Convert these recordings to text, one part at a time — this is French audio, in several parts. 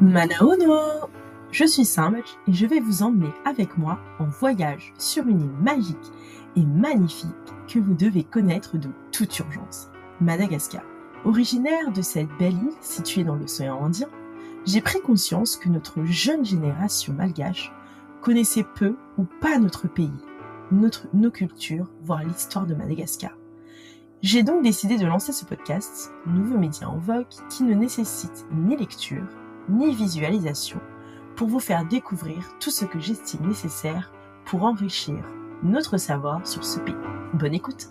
Manaono! Je suis Simble et je vais vous emmener avec moi en voyage sur une île magique et magnifique que vous devez connaître de toute urgence, Madagascar. Originaire de cette belle île située dans l'océan Indien, j'ai pris conscience que notre jeune génération malgache connaissait peu ou pas notre pays, nos cultures, voire l'histoire de Madagascar. J'ai donc décidé de lancer ce podcast, nouveau média en vogue qui ne nécessite ni lecture, ni visualisation, pour vous faire découvrir tout ce que j'estime nécessaire pour enrichir notre savoir sur ce pays. Bonne écoute!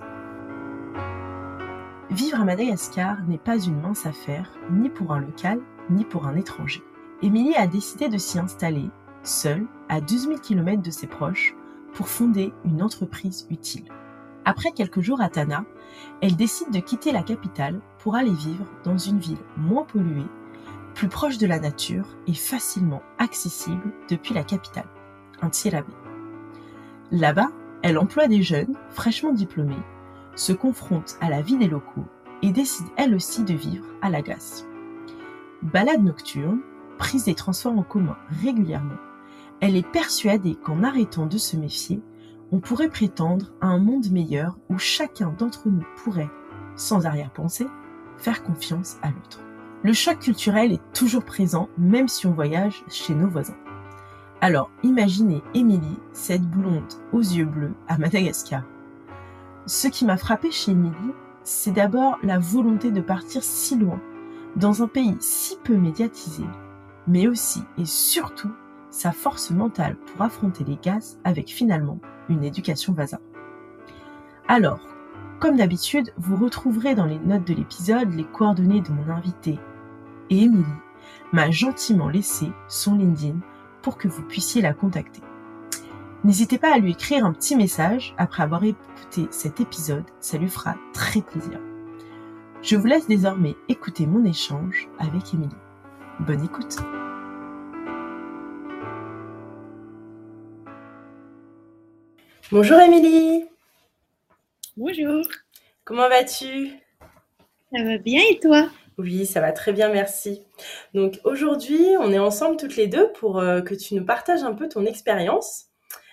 Vivre à Madagascar n'est pas une mince affaire, ni pour un local, ni pour un étranger. Émilie a décidé de s'y installer, seule, à 12 000 km de ses proches, pour fonder une entreprise utile. Après quelques jours à Tana, elle décide de quitter la capitale pour aller vivre dans une ville moins polluée, plus proche de la nature et facilement accessible depuis la capitale, Antsirabe. Là-bas, elle emploie des jeunes fraîchement diplômés, se confronte à la vie des locaux et décide elle aussi de vivre à la glace. Balade nocturne, prise des transports en commun régulièrement, elle est persuadée qu'en arrêtant de se méfier, on pourrait prétendre à un monde meilleur où chacun d'entre nous pourrait, sans arrière-pensée, faire confiance à l'autre. Le choc culturel est toujours présent, même si on voyage chez nos voisins. Alors, imaginez Émilie, cette blonde aux yeux bleus à Madagascar. Ce qui m'a frappé chez Émilie, c'est d'abord la volonté de partir si loin, dans un pays si peu médiatisé, mais aussi et surtout sa force mentale pour affronter les gaz avec finalement une éducation vasa. Alors, comme d'habitude, vous retrouverez dans les notes de l'épisode les coordonnées de mon invité. Et Émilie m'a gentiment laissé son LinkedIn pour que vous puissiez la contacter. N'hésitez pas à lui écrire un petit message après avoir écouté cet épisode, ça lui fera très plaisir. Je vous laisse désormais écouter mon échange avec Émilie. Bonne écoute! Bonjour Émilie! Bonjour, Comment vas-tu? ça va bien et toi? Oui, ça va très bien, merci. Donc aujourd'hui, on est ensemble toutes les deux pour que tu nous partages un peu ton expérience.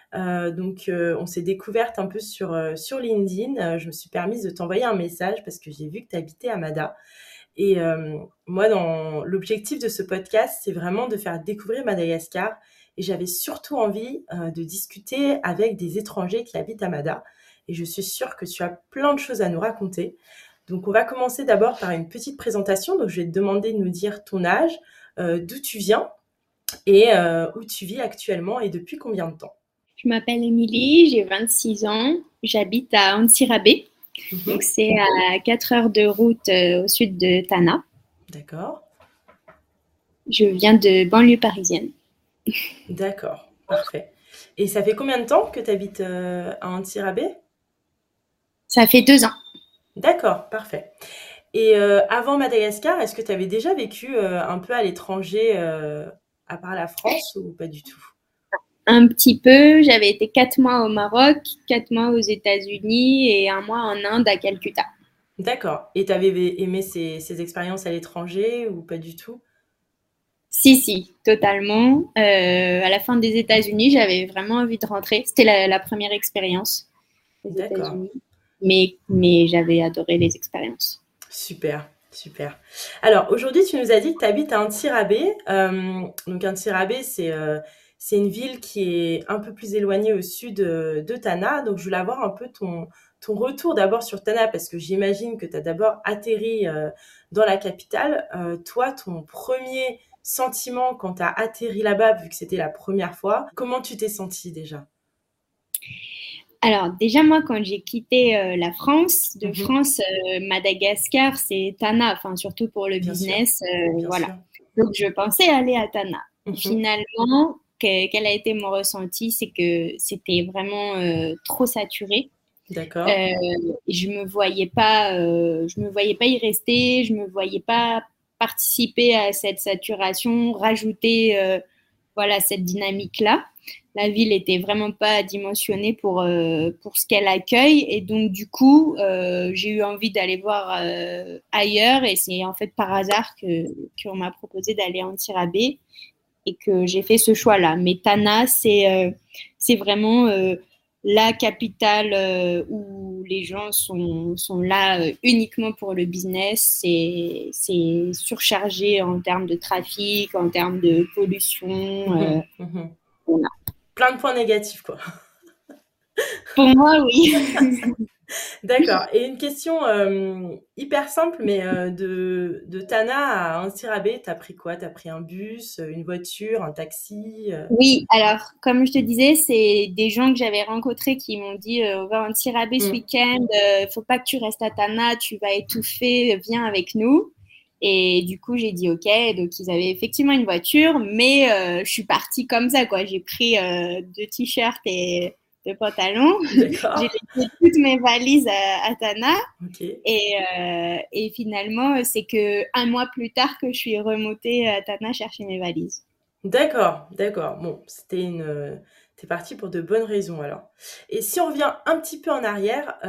On s'est découvertes un peu sur LinkedIn. Je me suis permise de t'envoyer un message parce que j'ai vu que tu habitais à Mada. Et moi, dans l'objectif de ce podcast, c'est vraiment de faire découvrir Madagascar. Et j'avais surtout envie de discuter avec des étrangers qui habitent à Mada. Et je suis sûre que tu as plein de choses à nous raconter. Donc, on va commencer d'abord par une petite présentation. Donc, je vais te demander de nous dire ton âge, d'où tu viens et où tu vis actuellement et depuis combien de temps. Je m'appelle Émilie, j'ai 26 ans, j'habite à Antsirabe, donc c'est à 4 heures de route au sud de Tana. D'accord. Je viens de banlieue parisienne. D'accord, parfait. Et ça fait combien de temps que tu habites à Antsirabe? Ça fait 2 ans. D'accord, parfait. Et avant Madagascar, est-ce que tu avais déjà vécu un peu à l'étranger, à part la France ou pas du tout? Un petit peu, j'avais été 4 mois au Maroc, 4 mois aux États-Unis et 1 mois en Inde à Calcutta. D'accord. Et tu avais aimé ces expériences à l'étranger ou pas du tout? Si, totalement. À la fin des États-Unis, j'avais vraiment envie de rentrer. C'était la première expérience aux D'accord. États-Unis, mais j'avais adoré les expériences. Super, super. Alors aujourd'hui, tu nous as dit que tu habites à Antsirabe. Donc Antsirabe, c'est une ville qui est un peu plus éloignée au sud de Tana. Donc je voulais avoir un peu ton retour d'abord sur Tana parce que j'imagine que tu as d'abord atterri dans la capitale. Toi, ton premier sentiment quand tu as atterri là-bas, vu que c'était la première fois, comment tu t'es sentie déjà? Alors, déjà, moi, quand j'ai quitté la France, de Mhm. France, Madagascar, c'est Tana, enfin, surtout pour le Bien sûr, business, bien voilà. sûr. Donc, je pensais aller à Tana. Mhm. Finalement, quel a été mon ressenti? C'est que c'était vraiment trop saturé. D'accord. Je me voyais pas y rester, je me voyais pas participer à cette saturation, rajouter, voilà, cette dynamique-là. la ville était vraiment pas dimensionnée pour ce qu'elle accueille. Et donc, du coup, j'ai eu envie d'aller voir ailleurs. Et c'est en fait par hasard qu'on m'a proposé d'aller à Antsirabe et que j'ai fait ce choix-là. Mais Tana, c'est vraiment la capitale où les gens sont là uniquement pour le business. C'est surchargé en termes de trafic, en termes de pollution. Voilà. Plein de points négatifs, quoi. Pour moi, oui. D'accord. Et une question hyper simple, mais de Tana à Antsirabe, t'as pris quoi? T'as pris un bus, une voiture, un taxi? Oui, alors, comme je te disais, c'est des gens que j'avais rencontrés qui m'ont dit on va à Antsirabe ce week-end, faut pas que tu restes à Tana, tu vas étouffer, viens avec nous. Et du coup, j'ai dit OK. Donc, ils avaient effectivement une voiture, mais je suis partie comme ça, quoi. J'ai pris 2 t-shirts et 2 pantalons. D'accord. J'ai laissé toutes mes valises à Tana. Ok. Et finalement, c'est que 1 mois plus tard que je suis remontée à Tana chercher mes valises. D'accord, d'accord. Bon, t'es parti pour de bonnes raisons alors. Et si on revient un petit peu en arrière,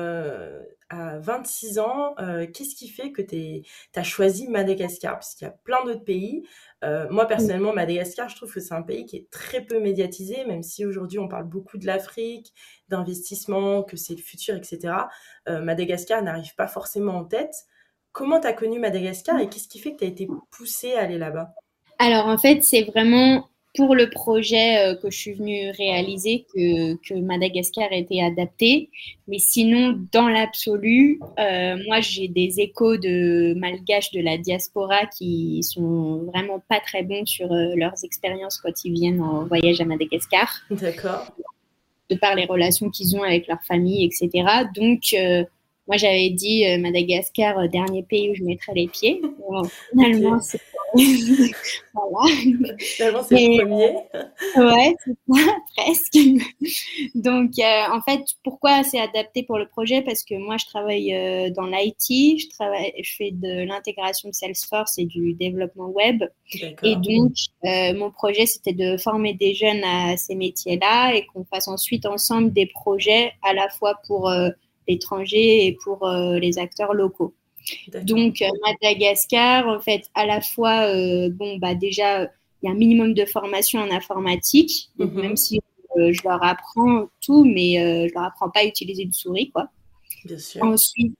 à 26 ans, qu'est-ce qui fait que t'as choisi Madagascar? Parce qu'il y a plein d'autres pays. Moi, personnellement, Madagascar, je trouve que c'est un pays qui est très peu médiatisé, même si aujourd'hui on parle beaucoup de l'Afrique, d'investissement, que c'est le futur, etc. Madagascar n'arrive pas forcément en tête. Comment t'as connu Madagascar et qu'est-ce qui fait que t'as été poussée à aller là-bas? Alors, en fait, c'est vraiment pour le projet que je suis venue réaliser que Madagascar a été adapté. Mais sinon, dans l'absolu, moi, j'ai des échos de malgaches de la diaspora qui sont vraiment pas très bons sur leurs expériences quand ils viennent en voyage à Madagascar, D'accord. de par les relations qu'ils ont avec leur famille, etc. Donc, moi, j'avais dit Madagascar, dernier pays où je mettrais les pieds. Bon, finalement, Ok. c'est voilà. Finalement, c'est le Mais premier. ouais, c'est ça, presque. Donc, en fait, pourquoi c'est adapté pour le projet? Parce que moi, je travaille dans l'IT, je fais de l'intégration de Salesforce et du développement web. Et D'accord. donc, mon projet, c'était de former des jeunes à ces métiers-là et qu'on fasse ensuite ensemble des projets à la fois pour l'étranger et pour les acteurs locaux. D'accord. Donc, Madagascar, en fait, à la fois, déjà, il y a un minimum de formation en informatique. Donc, même si je leur apprends tout, mais je leur apprends pas à utiliser une souris, quoi. Bien sûr. Ensuite,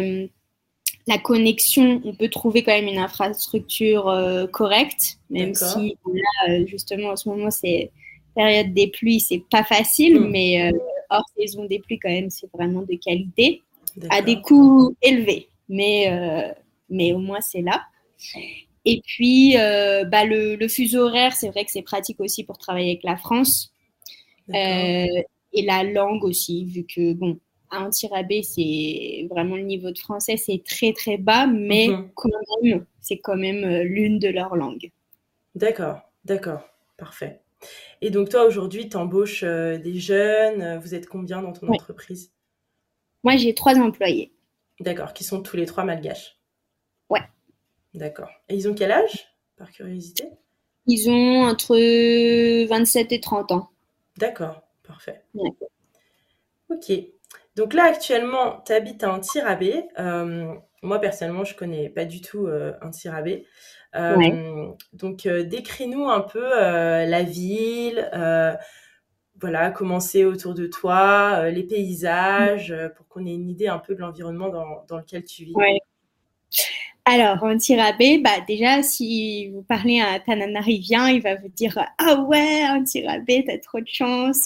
la connexion, on peut trouver quand même une infrastructure correcte, même D'accord. si là, justement, en ce moment, c'est période des pluies, c'est pas facile, mais hors saison des pluies, quand même, c'est vraiment de qualité, à des D'accord. coûts élevés. Mais au moins, c'est là. Et puis, le fuseau horaire, c'est vrai que c'est pratique aussi pour travailler avec la France. D'accord. Et la langue aussi, vu que, bon, à Antsirabe, c'est vraiment le niveau de français, c'est très, très bas, mais quand même, c'est quand même l'une de leurs langues. D'accord, d'accord, parfait. Et donc toi, aujourd'hui, tu embauches des jeunes, vous êtes combien dans ton Ouais. entreprise? Moi, j'ai 3 employés. D'accord, qui sont tous les 3 malgaches. Ouais. D'accord. Et ils ont quel âge, par curiosité? Ils ont entre 27 et 30 ans. D'accord, parfait. Ouais. Ok. Donc là, actuellement, tu habites à Antsirabe. Moi, personnellement, je connais pas du tout Antsirabe. Ouais. Donc, décris-nous un peu la ville, voilà, comment c'est autour de toi, les paysages, pour qu'on ait une idée un peu de l'environnement dans lequel tu vis. Ouais. Alors, Antsirabe, déjà, si vous parlez à un Tananarivien, il va vous dire « Ah ouais, Antsirabe, t'as trop de chance,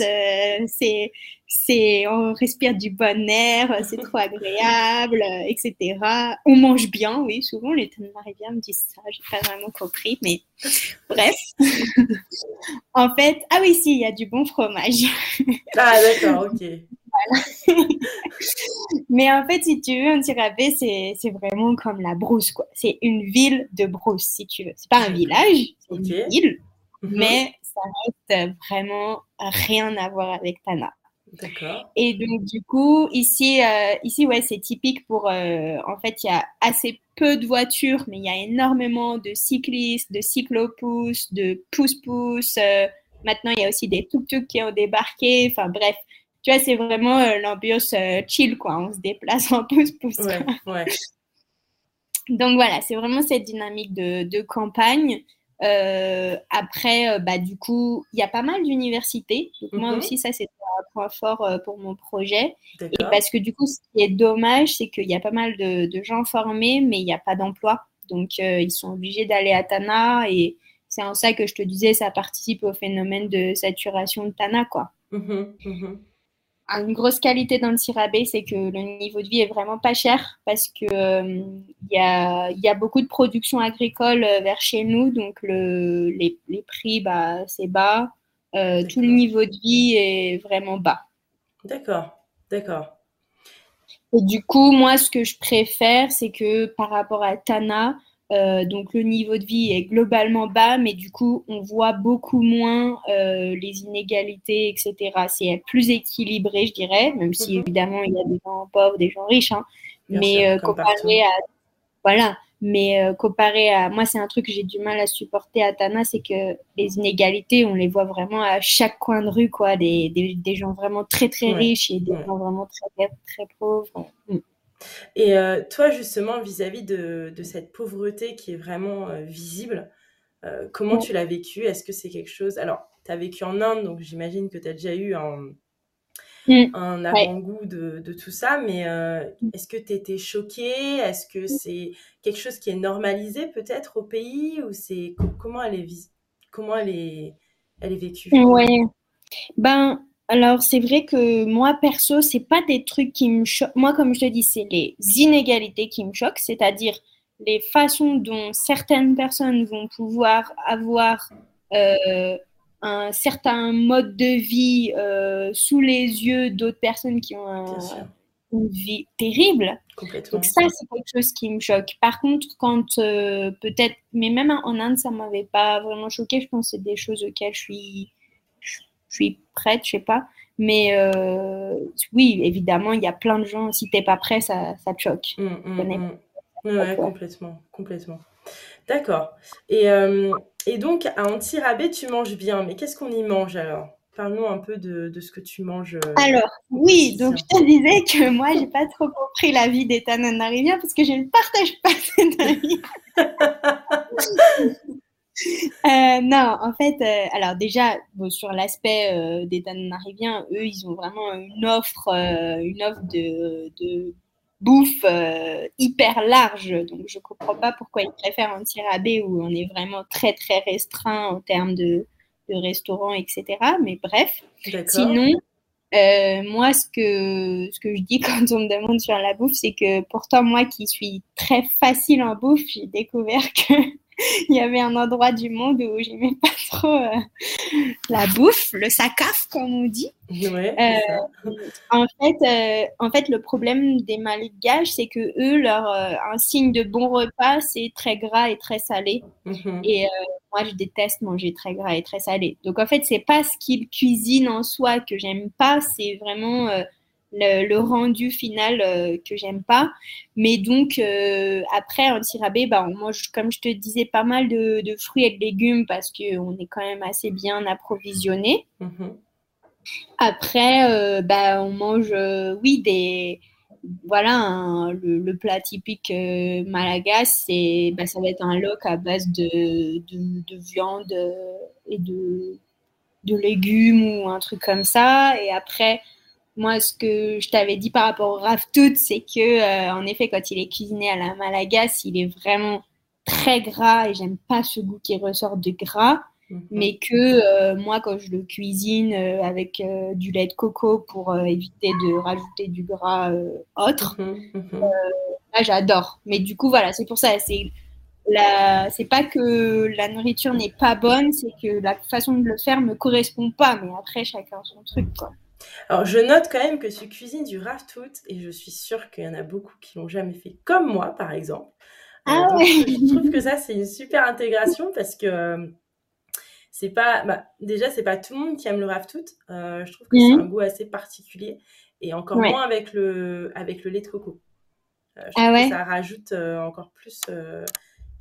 on respire du bon air, c'est trop agréable, etc. » On mange bien, oui, souvent les Tananariviens me disent ça, j'ai pas vraiment compris, mais bref. En fait, ah oui, si, il y a du bon fromage. Ah, d'accord, ok. Mais en fait, si tu veux, Antsirabe, c'est vraiment comme la brousse, quoi. C'est une ville de brousse, si tu veux. C'est pas un village, c'est Ok. une ville, mais ça reste vraiment rien à voir avec Tana. D'accord. Et donc, du coup, ici ouais, c'est typique pour... en fait, il y a assez peu de voitures, mais il y a énormément de cyclistes, de cyclopouses, de pousse-pousse, Maintenant, il y a aussi des tuk-tuk qui ont débarqué. Enfin bref, tu vois, c'est vraiment l'ambiance chill, quoi. On se déplace en pouce-pouce. Ouais, ouais. Donc voilà, c'est vraiment cette dynamique de campagne. Après, du coup, il y a pas mal d'universités. Donc moi aussi, ça, c'est un point fort pour mon projet. Et D'accord. parce que du coup, ce qui est dommage, c'est qu'il y a pas mal de gens formés, mais il n'y a pas d'emploi. Donc, ils sont obligés d'aller à Tana. Et c'est en ça que je te disais, ça participe au phénomène de saturation de Tana, quoi. Une grosse qualité dans le Sirabé, c'est que le niveau de vie est vraiment pas cher parce que y a beaucoup de production agricole vers chez nous, donc les prix c'est bas, tout le niveau de vie est vraiment bas. D'accord, d'accord. Et du coup, moi, ce que je préfère, c'est que par rapport à Tana, donc le niveau de vie est globalement bas, mais du coup, on voit beaucoup moins les inégalités, etc. C'est plus équilibré, je dirais, même si évidemment, il y a des gens pauvres, des gens riches, hein. Bien sûr, comme comparé à... Voilà. Mais comparé à moi, c'est un truc que j'ai du mal à supporter à Tana, c'est que les inégalités, on les voit vraiment à chaque coin de rue, quoi. Des gens vraiment très, très riches et des gens vraiment très, très pauvres. Et toi, justement, vis-à-vis de cette pauvreté qui est vraiment visible, comment tu l'as vécu? Est-ce que c'est quelque chose... Alors, tu as vécu en Inde, donc j'imagine que tu as déjà eu un avant-goût de tout ça, mais est-ce que tu étais choquée? Est-ce que c'est quelque chose qui est normalisé peut-être au pays? Ou c'est comment elle est vécue? Ouais. Ben, alors c'est vrai que moi, perso, c'est pas des trucs qui me choquent. Moi, comme je te dis, c'est les inégalités qui me choquent, c'est-à-dire les façons dont certaines personnes vont pouvoir avoir un certain mode de vie sous les yeux d'autres personnes qui ont une vie terrible. Complètement. Donc ça, c'est quelque chose qui me choque. Par contre, quand peut-être, mais même en Inde, ça m'avait pas vraiment choqué. Je pense que c'est des choses auxquelles je suis prête, je sais pas. Mais oui, évidemment, il y a plein de gens, si t'es pas prêt, ça te choque. Ouais, complètement, complètement. D'accord. Et donc, à Antirabé, tu manges bien. Mais qu'est-ce qu'on y mange alors? Parle-nous un peu de ce que tu manges. Alors, oui, donc je te disais que moi, j'ai pas trop compris la vie des Tananariviens parce que je ne partage pas cette avis. Non, en fait, alors déjà, bon, sur l'aspect des Tananariviens, eux, ils ont vraiment une offre de bouffe hyper large. Donc, je comprends pas pourquoi ils préfèrent Antirabé où on est vraiment très, très restreint en termes de restaurants, etc. Mais bref. D'accord. Sinon, moi, ce que je dis quand on me demande sur la bouffe, c'est que pourtant, moi qui suis très facile en bouffe, j'ai découvert que il y avait un endroit du monde où j'aimais pas trop la bouffe, le sakaf, comme on dit. Ouais, c'est ça. En fait, le problème des Malgaches, c'est que eux, un signe de bon repas, c'est très gras et très salé. Et moi, je déteste manger très gras et très salé. Donc, en fait, c'est pas ce qu'ils cuisinent en soi que j'aime pas, c'est vraiment le rendu final que j'aime pas. Mais donc, après, en Tirabé, on mange, comme je te disais, pas mal de fruits et de légumes parce qu'on est quand même assez bien approvisionné. Après, on mange, oui, voilà, le plat typique malagasy, ça va être un loc à base de viande et de légumes ou un truc comme ça. Et après, moi, ce que je t'avais dit par rapport au raftout, c'est que, en effet, quand il est cuisiné à la malagasy, il est vraiment très gras et j'aime pas ce goût qui ressort de gras. Mais que moi, quand je le cuisine avec du lait de coco pour éviter de rajouter du gras autre, là, j'adore. Mais du coup, voilà, c'est pour ça. C'est pas que la nourriture n'est pas bonne, c'est que la façon de le faire me correspond pas. Mais après, chacun son truc, quoi. Alors, je note quand même que tu cuisines du raftout et je suis sûre qu'il y en a beaucoup qui l'ont jamais fait, comme moi, par exemple. Ah donc, ouais. je trouve que ça, c'est une super intégration parce que c'est pas, déjà, c'est pas tout le monde qui aime le raftout. Je trouve que c'est un goût assez particulier et encore moins avec le lait de coco. Je trouve que ça rajoute encore plus, je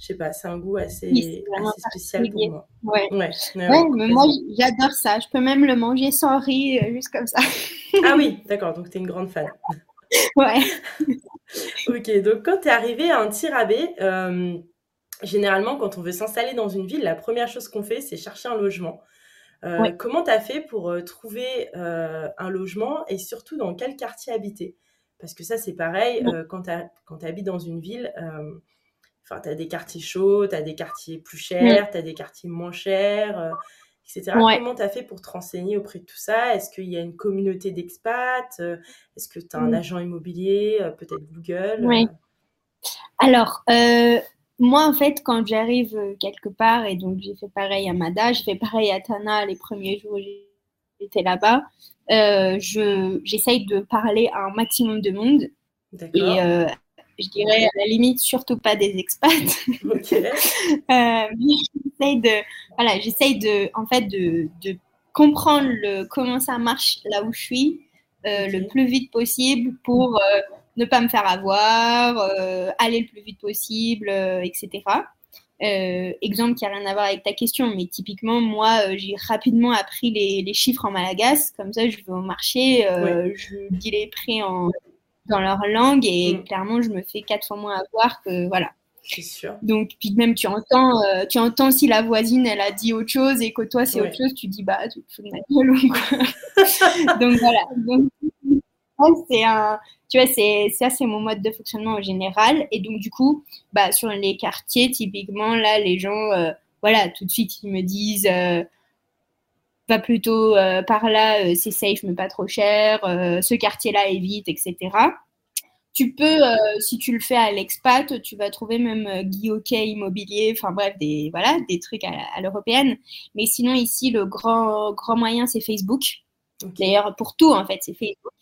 Je sais pas, c'est un goût Oui, c'est vraiment assez spécial pour particulier. moi. Ouais. Ouais, Ouais, mais moi, complètement. j'adore ça. Je peux même le manger sans riz, juste comme ça. Ah oui, d'accord, donc tu es une grande fan. Ouais. Ok, donc quand tu es arrivée à un Tirabé, généralement, quand on veut s'installer dans une ville, la première chose qu'on fait, c'est chercher un logement. Ouais. Comment tu as fait pour trouver un logement et surtout dans quel quartier habiter? Parce que ça, c'est pareil, quand tu habites dans une ville, tu as des quartiers chauds, tu as des quartiers plus Mm. chers, tu as des quartiers moins chers, etc. Ouais. Comment tu as fait pour te renseigner auprès de tout ça? Est-ce qu'il y a une communauté d'expats? Est-ce que tu as un Mm. agent immobilier? Peut-être Google? Ouais. Alors, moi, en fait, quand j'arrive quelque part, et donc j'ai fait pareil à Mada, j'ai fait pareil à Tana les premiers jours où j'étais là-bas, j'essaye de parler à un maximum de monde. Et D'accord. je dirais à la limite surtout pas des expats. Ok. Mais j'essaye de, en fait, de comprendre comment ça marche là où je suis le Ok. plus vite possible pour ne pas me faire avoir, aller le plus vite possible, etc. Exemple qui n'a rien à voir avec ta question, mais typiquement, moi, j'ai rapidement appris les chiffres en malagasy. Comme ça, je vais au marché, Oui. je dis les prix dans leur langue et Mm. clairement, je me fais 4 fois moins avoir que voilà. C'est sûr. Donc, puis même, tu entends si la voisine, elle a dit autre chose et que toi, c'est autre Oui. chose, tu dis, bah, tu te fous de ma gueule ou quoi. Donc, voilà. Donc, c'est un, tu vois, ça, c'est mon mode de fonctionnement en général. Et donc, du coup, bah, sur les quartiers, typiquement, là, les gens, voilà, tout de suite, ils me disent, va plutôt par là, c'est safe, mais pas trop cher, ce quartier-là évite, etc. Tu peux, si tu le fais à l'expat, tu vas trouver même Guy Hockey Immobilier, enfin bref, voilà, des trucs à l'européenne. Mais sinon, ici, le grand moyen, c'est Facebook. Ok. D'ailleurs, pour tout, en fait, c'est Facebook.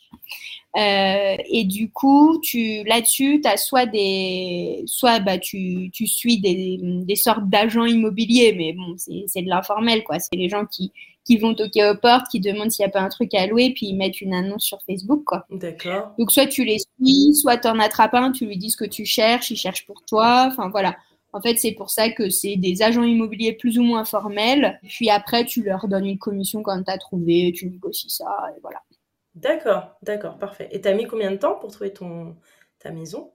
Et du coup, là-dessus, tu as soit bah, tu suis des sortes d'agents immobiliers, mais bon, c'est de l'informel, quoi. C'est les gens qui vont toquer aux portes, qui demandent s'il n'y a pas un truc à louer, puis ils mettent une annonce sur Facebook, quoi. D'accord. Donc, soit tu les suis, soit tu en attrapes un, tu lui dis ce que tu cherches, il cherche pour toi. Enfin, voilà. En fait, c'est pour ça que c'est des agents immobiliers plus ou moins formels. Puis après, tu leur donnes une commission quand tu as trouvé, tu négocies ça, et voilà. D'accord. D'accord. Parfait. Et t'as mis combien de temps pour trouver ta maison?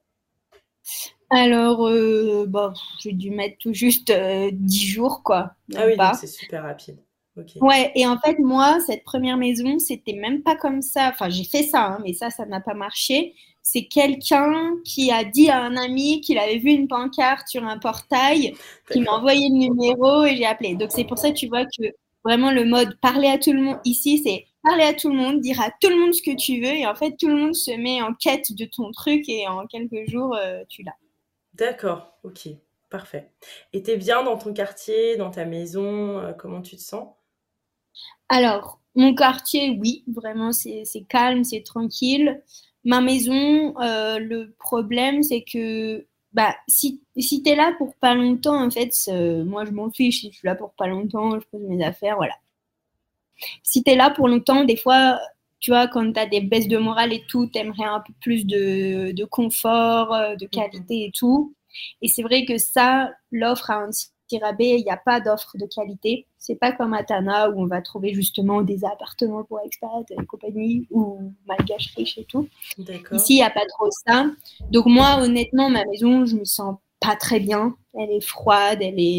Alors, bah, j'ai dû mettre tout juste 10 jours, quoi, Ah même oui, donc pas. c'est super rapide. Ok. Ouais, et en fait, moi, cette première maison, c'était même pas comme ça. Enfin, j'ai fait ça, hein, mais ça n'a pas marché. C'est quelqu'un qui a dit à un ami qu'il avait vu une pancarte sur un portail, qui m'a D'accord. envoyé le numéro et j'ai appelé. Donc, c'est pour ça que tu vois que vraiment le mode parler à tout le monde ici, c'est parler à tout le monde, dire à tout le monde ce que tu veux. Et en fait, tout le monde se met en quête de ton truc et en quelques jours, tu l'as. D'accord. Ok. Parfait. Et t'es bien dans ton quartier, dans ta maison? Comment tu te sens? Alors, mon quartier, oui, vraiment, c'est calme, c'est tranquille. Ma maison, le problème, c'est que bah, si tu es là pour pas longtemps, en fait, moi, je m'en fiche. Si je suis là pour pas longtemps, je pose mes affaires, voilà. Si tu es là pour longtemps, des fois, tu vois, quand tu as des baisses de morale et tout, tu aimerais un peu plus de confort, de Mhm. qualité et tout. Et c'est vrai que ça, l'offre à un Tirabé, il n'y a pas d'offre de qualité. C'est pas comme à Tana où on va trouver justement des appartements pour expats et compagnie ou malgaches riches et tout. D'accord. Ici, il n'y a pas trop ça. Donc moi, honnêtement, ma maison, je me sens pas très bien. Elle est froide,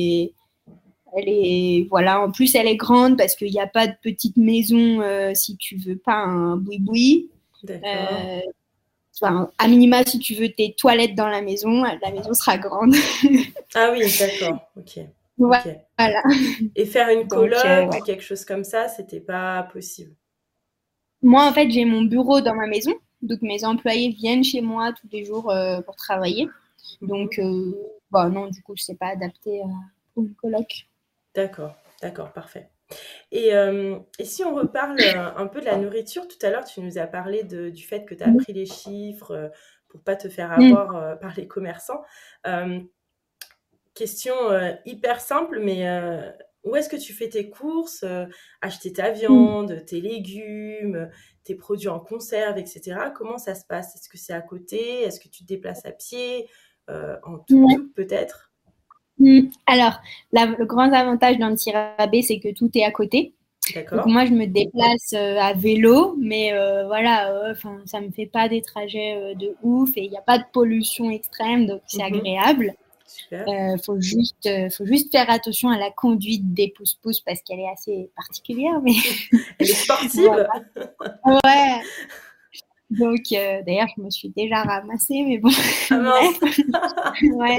voilà. En plus, elle est grande parce qu'il n'y a pas de petite maison si tu veux pas un boui-boui. D'accord. Euh, enfin, à minima, si tu veux tes toilettes dans la maison sera grande. Ah oui, d'accord. Ok. Ok. Voilà. Et faire une Donc, coloc ou ouais. quelque chose comme ça, c'était pas possible. Moi, en fait, j'ai mon bureau dans ma maison. Donc, mes employés viennent chez moi tous les jours pour travailler. Mhm. Donc, bah, non, du coup, je ne sais pas adapter pour une coloc. D'accord. D'accord. Parfait. Et si on reparle un peu de la nourriture, tout à l'heure, tu nous as parlé du fait que tu as appris les chiffres pour pas te faire Mm. avoir par les commerçants. Euh, Question hyper simple, mais où est-ce que tu fais tes courses? Acheter ta Mm. viande, tes légumes, tes produits en conserve, etc. Comment ça se passe? Est-ce que c'est à côté? Est-ce que tu te déplaces à pied? En Ouais. tuk-tuk peut-être? Alors, le grand avantage d'Antirabé, c'est que tout est à côté. D'accord. Donc moi, je me déplace à vélo, mais voilà, ça me fait pas des trajets de ouf et il n'y a pas de pollution extrême, donc c'est agréable. Super. Faut juste faire attention à la conduite des pousse-pousse parce qu'elle est assez particulière. Mais elle est sportive. Voilà. Ouais. Donc, d'ailleurs, je me suis déjà ramassée, mais bon. Ah mince. Ouais.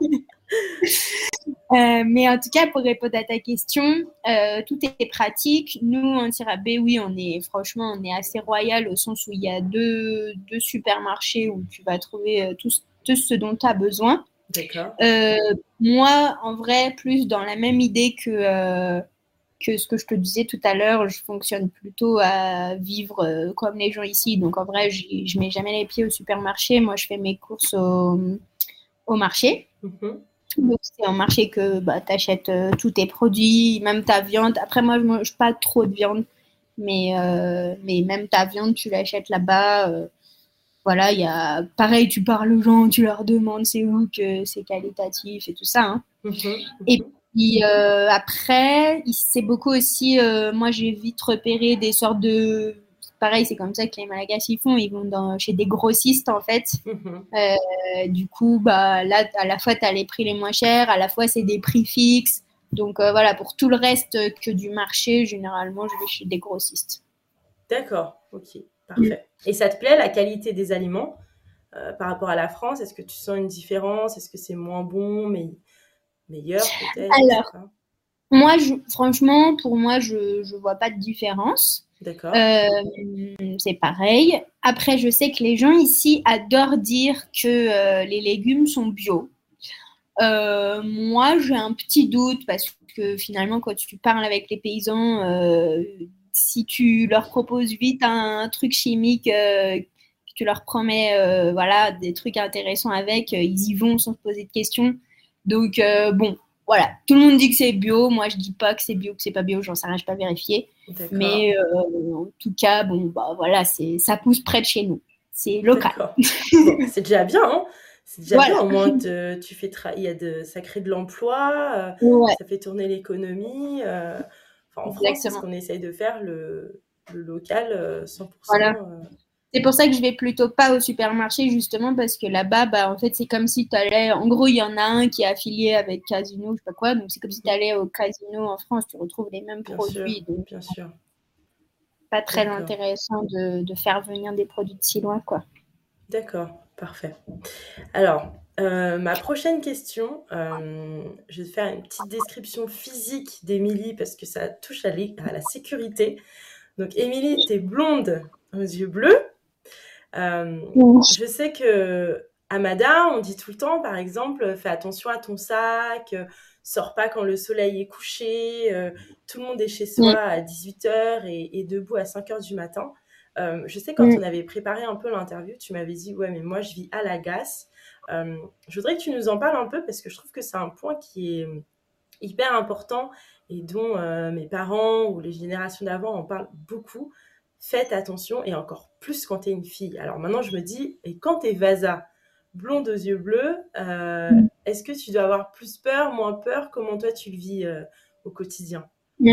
Mais en tout cas, pour répondre à ta question, tout est pratique. Nous, Antirabé, oui, on est assez royal au sens où il y a deux supermarchés où tu vas trouver tout ce dont tu as besoin. D'accord. Moi, en vrai, plus dans la même idée que ce que je te disais tout à l'heure, je fonctionne plutôt à vivre comme les gens ici. Donc, en vrai, je mets jamais les pieds au supermarché. Moi, je fais mes courses au marché. Donc, c'est un marché que tu achètes tous tes produits, même ta viande. Après, moi, je ne mange pas trop de viande, mais même ta viande, tu l'achètes là-bas. Voilà, pareil, tu parles aux gens, tu leur demandes c'est où que c'est qualitatif et tout ça. Hein. Et puis après, c'est beaucoup aussi, moi, j'ai vite repéré des sortes de... Pareil, c'est comme ça que les Malagasy ils font. Ils vont chez des grossistes, en fait. Du coup, là, à la fois, tu as les prix les moins chers, à la fois, c'est des prix fixes. Donc, voilà, pour tout le reste que du marché, généralement, je vais chez des grossistes. D'accord, ok, parfait. Et ça te plaît, la qualité des aliments par rapport à la France? Est-ce que tu sens une différence? Est-ce que c'est moins bon, mais meilleur peut-être? Alors, moi, franchement, pour moi, je vois pas de différence. D'accord. C'est pareil. Après, je sais que les gens ici adorent dire que les légumes sont bio. Moi, j'ai un petit doute parce que finalement, quand tu parles avec les paysans, si tu leur proposes vite un truc chimique, que tu leur promets voilà, des trucs intéressants avec, ils y vont sans se poser de questions. Donc, bon, voilà. Tout le monde dit que c'est bio. Moi, je dis pas que c'est bio, que c'est pas bio. J'en sais rien, je n'ai pas vérifié. Mais en tout cas, bon, voilà, ça pousse près de chez nous. C'est local. Bon, c'est déjà bien, hein. C'est déjà bien, au moins ça crée de l'emploi, ça fait tourner l'économie. En France, c'est ce qu'on essaye de faire, le local 100%. Voilà. C'est pour ça que je vais plutôt pas au supermarché, justement, parce que là-bas, en fait, c'est comme si tu allais... En gros, il y en a un qui est affilié avec Casino, je sais pas quoi, donc c'est comme si tu allais au Casino en France, tu retrouves les mêmes produits. Donc, bien sûr. Pas très intéressant de faire venir des produits de si loin, quoi. D'accord, parfait. Alors, ma prochaine question, je vais faire une petite description physique d'Émilie parce que ça touche à la sécurité. Donc, Émilie, t'es blonde aux yeux bleus. Je sais que Amada, on dit tout le temps, par exemple, fais attention à ton sac, sors pas quand le soleil est couché, tout le monde est chez soi à 18h et debout à 5h du matin. Je sais quand on avait préparé un peu l'interview, tu m'avais dit ouais mais moi je vis à Lagasse. Je voudrais que tu nous en parles un peu parce que je trouve que c'est un point qui est hyper important et dont mes parents ou les générations d'avant en parlent beaucoup. Faites attention et encore plus quand t'es une fille. Alors maintenant je me dis, et quand t'es Vasa, blonde aux yeux bleus, est-ce que tu dois avoir plus peur, moins peur? Comment toi tu le vis au quotidien?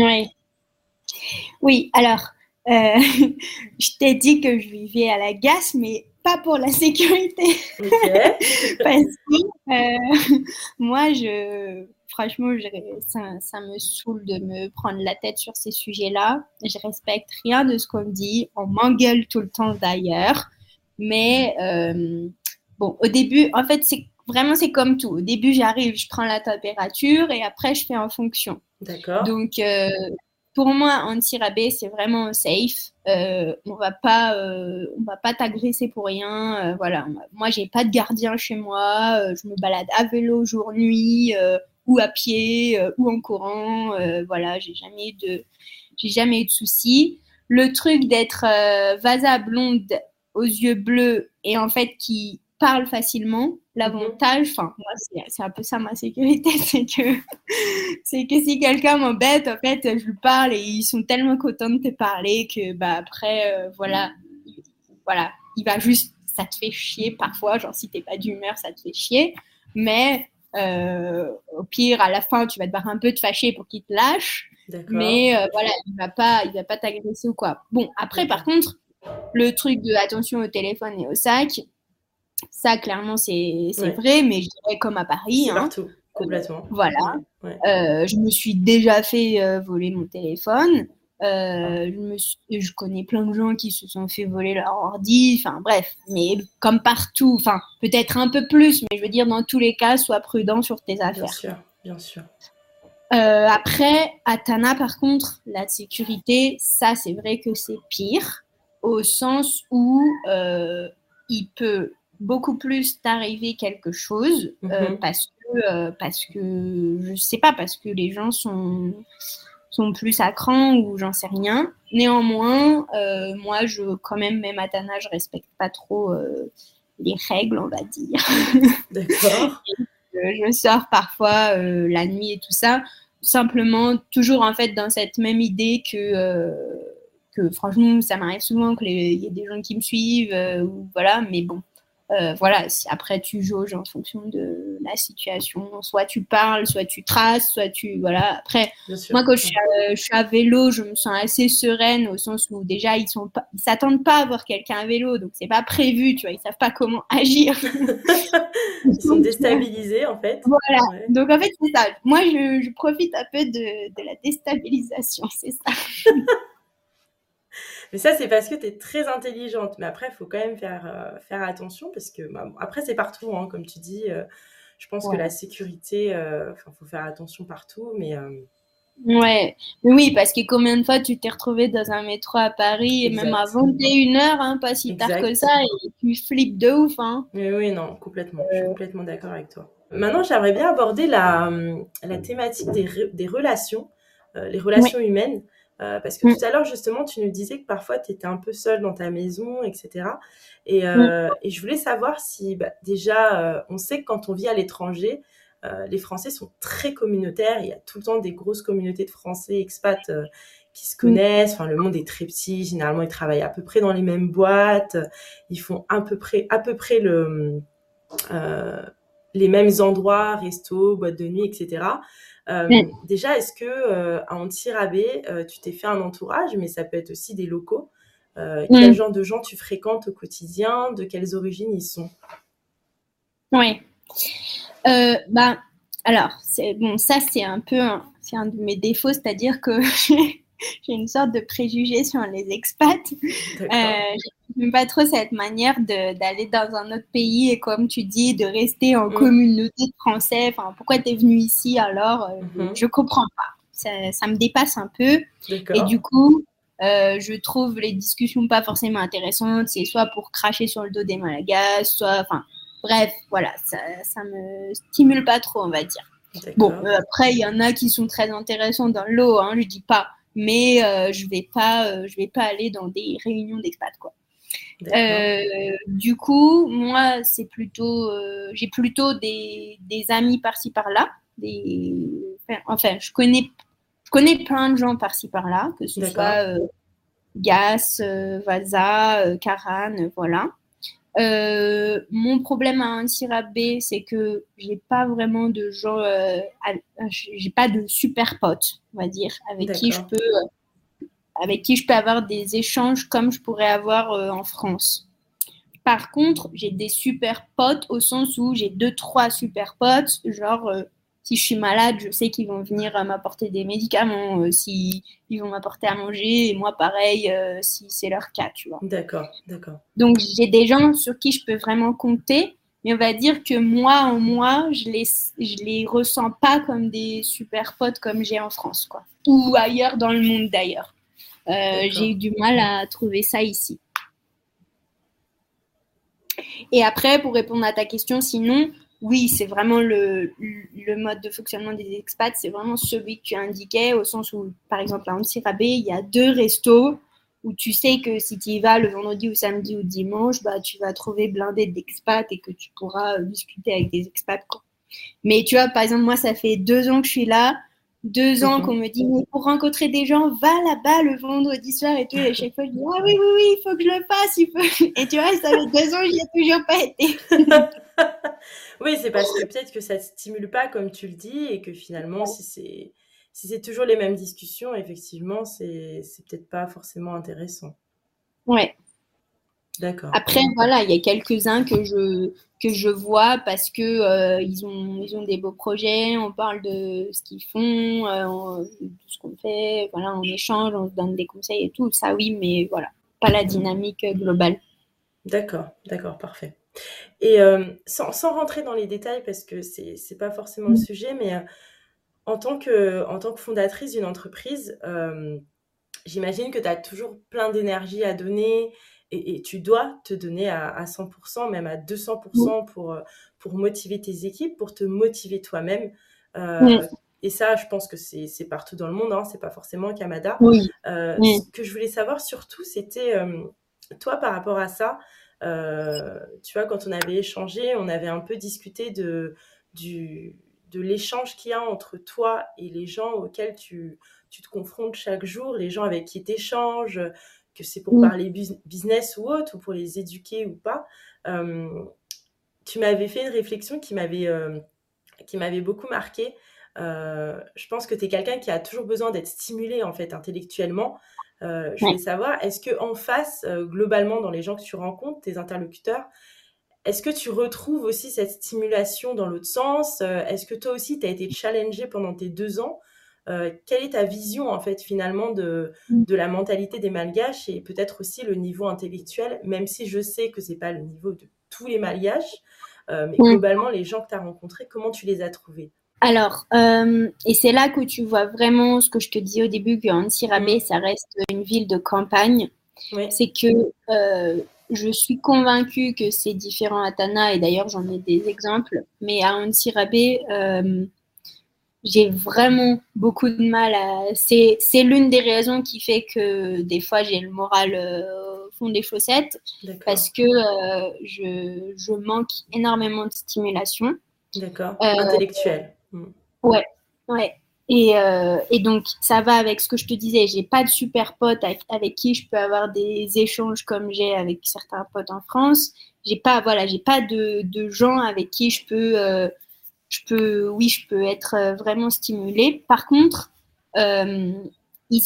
Oui, alors je t'ai dit que je vivais à Lagasse, mais pas pour la sécurité. Parce que moi, franchement, ça me saoule de me prendre la tête sur ces sujets-là. Je respecte rien de ce qu'on me dit. On m'engueule tout le temps d'ailleurs. Mais bon, au début, en fait, c'est comme tout. Au début, j'arrive, je prends la température et après, je fais en fonction. D'accord. Donc, pour moi, Antirabé, c'est vraiment safe. On va pas t'agresser pour rien. Voilà. Moi, j'ai pas de gardien chez moi. Je me balade à vélo jour nuit ou à pied ou en courant. Voilà, j'ai jamais eu de soucis. Le truc d'être Vasa blonde aux yeux bleus et en fait qui parle facilement, l'avantage, enfin moi c'est un peu ça ma sécurité, c'est que si quelqu'un m'embête, en fait je lui parle et ils sont tellement contents de te parler que après voilà, il va juste, ça te fait chier parfois, genre si t'es pas d'humeur ça te fait chier, mais Au pire, à la fin, tu vas devoir un peu te fâcher pour qu'il te lâche. D'accord. Mais voilà, il va pas t'agresser ou quoi. Bon, après, par contre, le truc de attention au téléphone et au sac, ça, clairement, c'est vrai, mais je dirais comme à Paris. C'est partout, complètement. Voilà. Ouais. Je me suis déjà fait voler mon téléphone. Je connais plein de gens qui se sont fait voler leur ordi. Enfin, bref, mais comme partout, enfin, peut-être un peu plus, mais je veux dire, dans tous les cas, sois prudent sur tes affaires. Bien sûr, bien sûr. Après, à Tana, par contre, la sécurité, ça, c'est vrai que c'est pire, au sens où il peut beaucoup plus t'arriver quelque chose parce que je sais pas, parce que les gens sont plus à cran ou j'en sais rien. Néanmoins, moi, quand même à Tana, je respecte pas trop les règles, on va dire. D'accord. Je sors parfois la nuit et tout ça, simplement toujours en fait dans cette même idée que franchement, ça m'arrive souvent qu'il y ait des gens qui me suivent, ou voilà, mais bon. Voilà, si après tu jauges en fonction de la situation, soit tu parles, soit tu traces, soit tu voilà. Après, moi quand je suis à vélo, je me sens assez sereine au sens où déjà ils s'attendent pas à voir quelqu'un à vélo, donc c'est pas prévu, tu vois, ils savent pas comment agir. Ils sont déstabilisés en fait. Voilà, donc en fait c'est ça. Moi je profite un peu de la déstabilisation, c'est ça. Mais ça, c'est parce que tu es très intelligente. Mais après, il faut quand même faire attention parce que, après, c'est partout, hein, comme tu dis. Je pense que la sécurité, faut faire attention partout. Mais ouais, oui, parce que combien de fois tu t'es retrouvé dans un métro à Paris, et même à 21h, hein, pas si tard que ça, et tu flippes de ouf. Hein. Oui, non, complètement. Je suis complètement d'accord avec toi. Maintenant, j'aimerais bien aborder la thématique des relations, les relations humaines. Parce que tout à l'heure, justement, tu nous disais que parfois, tu étais un peu seule dans ta maison, etc. Et je voulais savoir si, déjà, on sait que quand on vit à l'étranger, les Français sont très communautaires. Il y a tout le temps des grosses communautés de Français expats qui se connaissent. Enfin, le monde est très petit. Généralement, ils travaillent à peu près dans les mêmes boîtes. Ils font à peu près les mêmes endroits, restos, boîtes de nuit, etc. Déjà, est-ce que à Antsirabe, tu t'es fait un entourage, mais ça peut être aussi des locaux. Quel genre de gens tu fréquentes au quotidien? De quelles origines ils sont? Oui. Alors, ça c'est un peu c'est un de mes défauts, c'est-à-dire que j'ai une sorte de préjugé sur les expats. J'aime pas trop cette manière d'aller dans un autre pays et, comme tu dis, de rester en communauté de Français. Enfin, pourquoi t'es venu ici alors? Je comprends pas. Ça me dépasse un peu. Et du coup, je trouve les discussions pas forcément intéressantes. C'est soit pour cracher sur le dos des Malagasy, soit, enfin, bref, voilà, ça me stimule pas trop, on va dire. Bon, après, il y en a qui sont très intéressants dans l'eau, hein, je dis pas. Mais je vais pas aller dans des réunions d'expats, quoi. Du coup, moi, c'est plutôt, j'ai plutôt des amis par-ci par-là. Enfin, je connais plein de gens par-ci par-là, que ce soit Gas, Vaza, Karan, voilà. Mon problème à Antsirabe, c'est que j'ai pas vraiment de gens, j'ai pas de super potes, on va dire, avec qui je peux avoir des échanges comme je pourrais avoir en France. Par contre, j'ai des super potes au sens où j'ai 2-3 super potes, genre si je suis malade, je sais qu'ils vont venir m'apporter des médicaments, si ils vont m'apporter à manger, et moi pareil, si c'est leur cas, tu vois. D'accord. Donc j'ai des gens sur qui je peux vraiment compter, mais on va dire que moi en moi, je les ressens pas comme des super potes comme j'ai en France, quoi, ou ailleurs dans le monde d'ailleurs. J'ai eu du mal à trouver ça ici. Et après, pour répondre à ta question, sinon, oui, c'est vraiment le mode de fonctionnement des expats, c'est vraiment celui que tu indiquais, au sens où, par exemple, à Antsirabe, il y a 2 restos où tu sais que si tu y vas le vendredi ou samedi ou dimanche, tu vas trouver blindé d'expats et que tu pourras discuter avec des expats, quoi. Mais tu vois, par exemple, moi, ça fait 2 ans que je suis là. 2 ans qu'on me dit, mais pour rencontrer des gens, va là-bas le vendredi soir et tout. Et à chaque fois, je dis, ah oui, oui, oui, il faut que je le fasse. Et tu vois, ça fait 2 ans, j'y ai toujours pas été. Oui, c'est parce que peut-être que ça ne stimule pas, comme tu le dis, et que finalement, si c'est toujours les mêmes discussions, effectivement, c'est peut-être pas forcément intéressant. Ouais. D'accord. Après, voilà, il y a quelques-uns que je vois parce que ils ont des beaux projets, on parle de ce qu'ils font, de ce qu'on fait, voilà, on échange, on se donne des conseils et tout, ça oui, mais voilà, pas la dynamique globale. D'accord, parfait. Et sans rentrer dans les détails, parce que c'est pas forcément le sujet, mais en tant que fondatrice d'une entreprise, j'imagine que tu as toujours plein d'énergie à donner et tu dois te donner à 100%, même à 200% pour motiver tes équipes, pour te motiver toi-même. Et ça, je pense que c'est partout dans le monde, hein, c'est pas forcément au Canada. Oui. Ce que je voulais savoir surtout, c'était toi par rapport à ça. Tu vois, quand on avait échangé, on avait un peu discuté de l'échange qu'il y a entre toi et les gens auxquels tu te confrontes chaque jour, les gens avec qui tu échanges, que c'est pour parler business ou autre, ou pour les éduquer ou pas. Tu m'avais fait une réflexion qui m'avait beaucoup marquée. Je pense que tu es quelqu'un qui a toujours besoin d'être stimulé en fait intellectuellement. Je voulais savoir, est-ce que en face, globalement, dans les gens que tu rencontres, tes interlocuteurs, est-ce que tu retrouves aussi cette stimulation dans l'autre sens? Est-ce que toi aussi, tu as été challengé pendant tes 2 ans? Quelle est ta vision, en fait, finalement, de la mentalité des Malgaches et peut-être aussi le niveau intellectuel, même si je sais que c'est pas le niveau de tous les Malgaches, mais globalement, les gens que tu as rencontrés, comment tu les as trouvés? Alors, et c'est là que tu vois vraiment ce que je te dis au début, que Antsirabe, ça reste une ville de campagne. Oui. C'est que je suis convaincue que c'est différent à Tana, et d'ailleurs j'en ai des exemples, mais à Antsirabe, j'ai vraiment beaucoup de mal à... C'est l'une des raisons qui fait que des fois j'ai le moral au fond des chaussettes, parce que je manque énormément de stimulation. D'accord, intellectuelle. Ouais, ouais. Et donc, ça va avec ce que je te disais. J'ai pas de super potes avec qui je peux avoir des échanges comme j'ai avec certains potes en France. J'ai pas de gens avec qui je peux être vraiment stimulée. Par contre, ils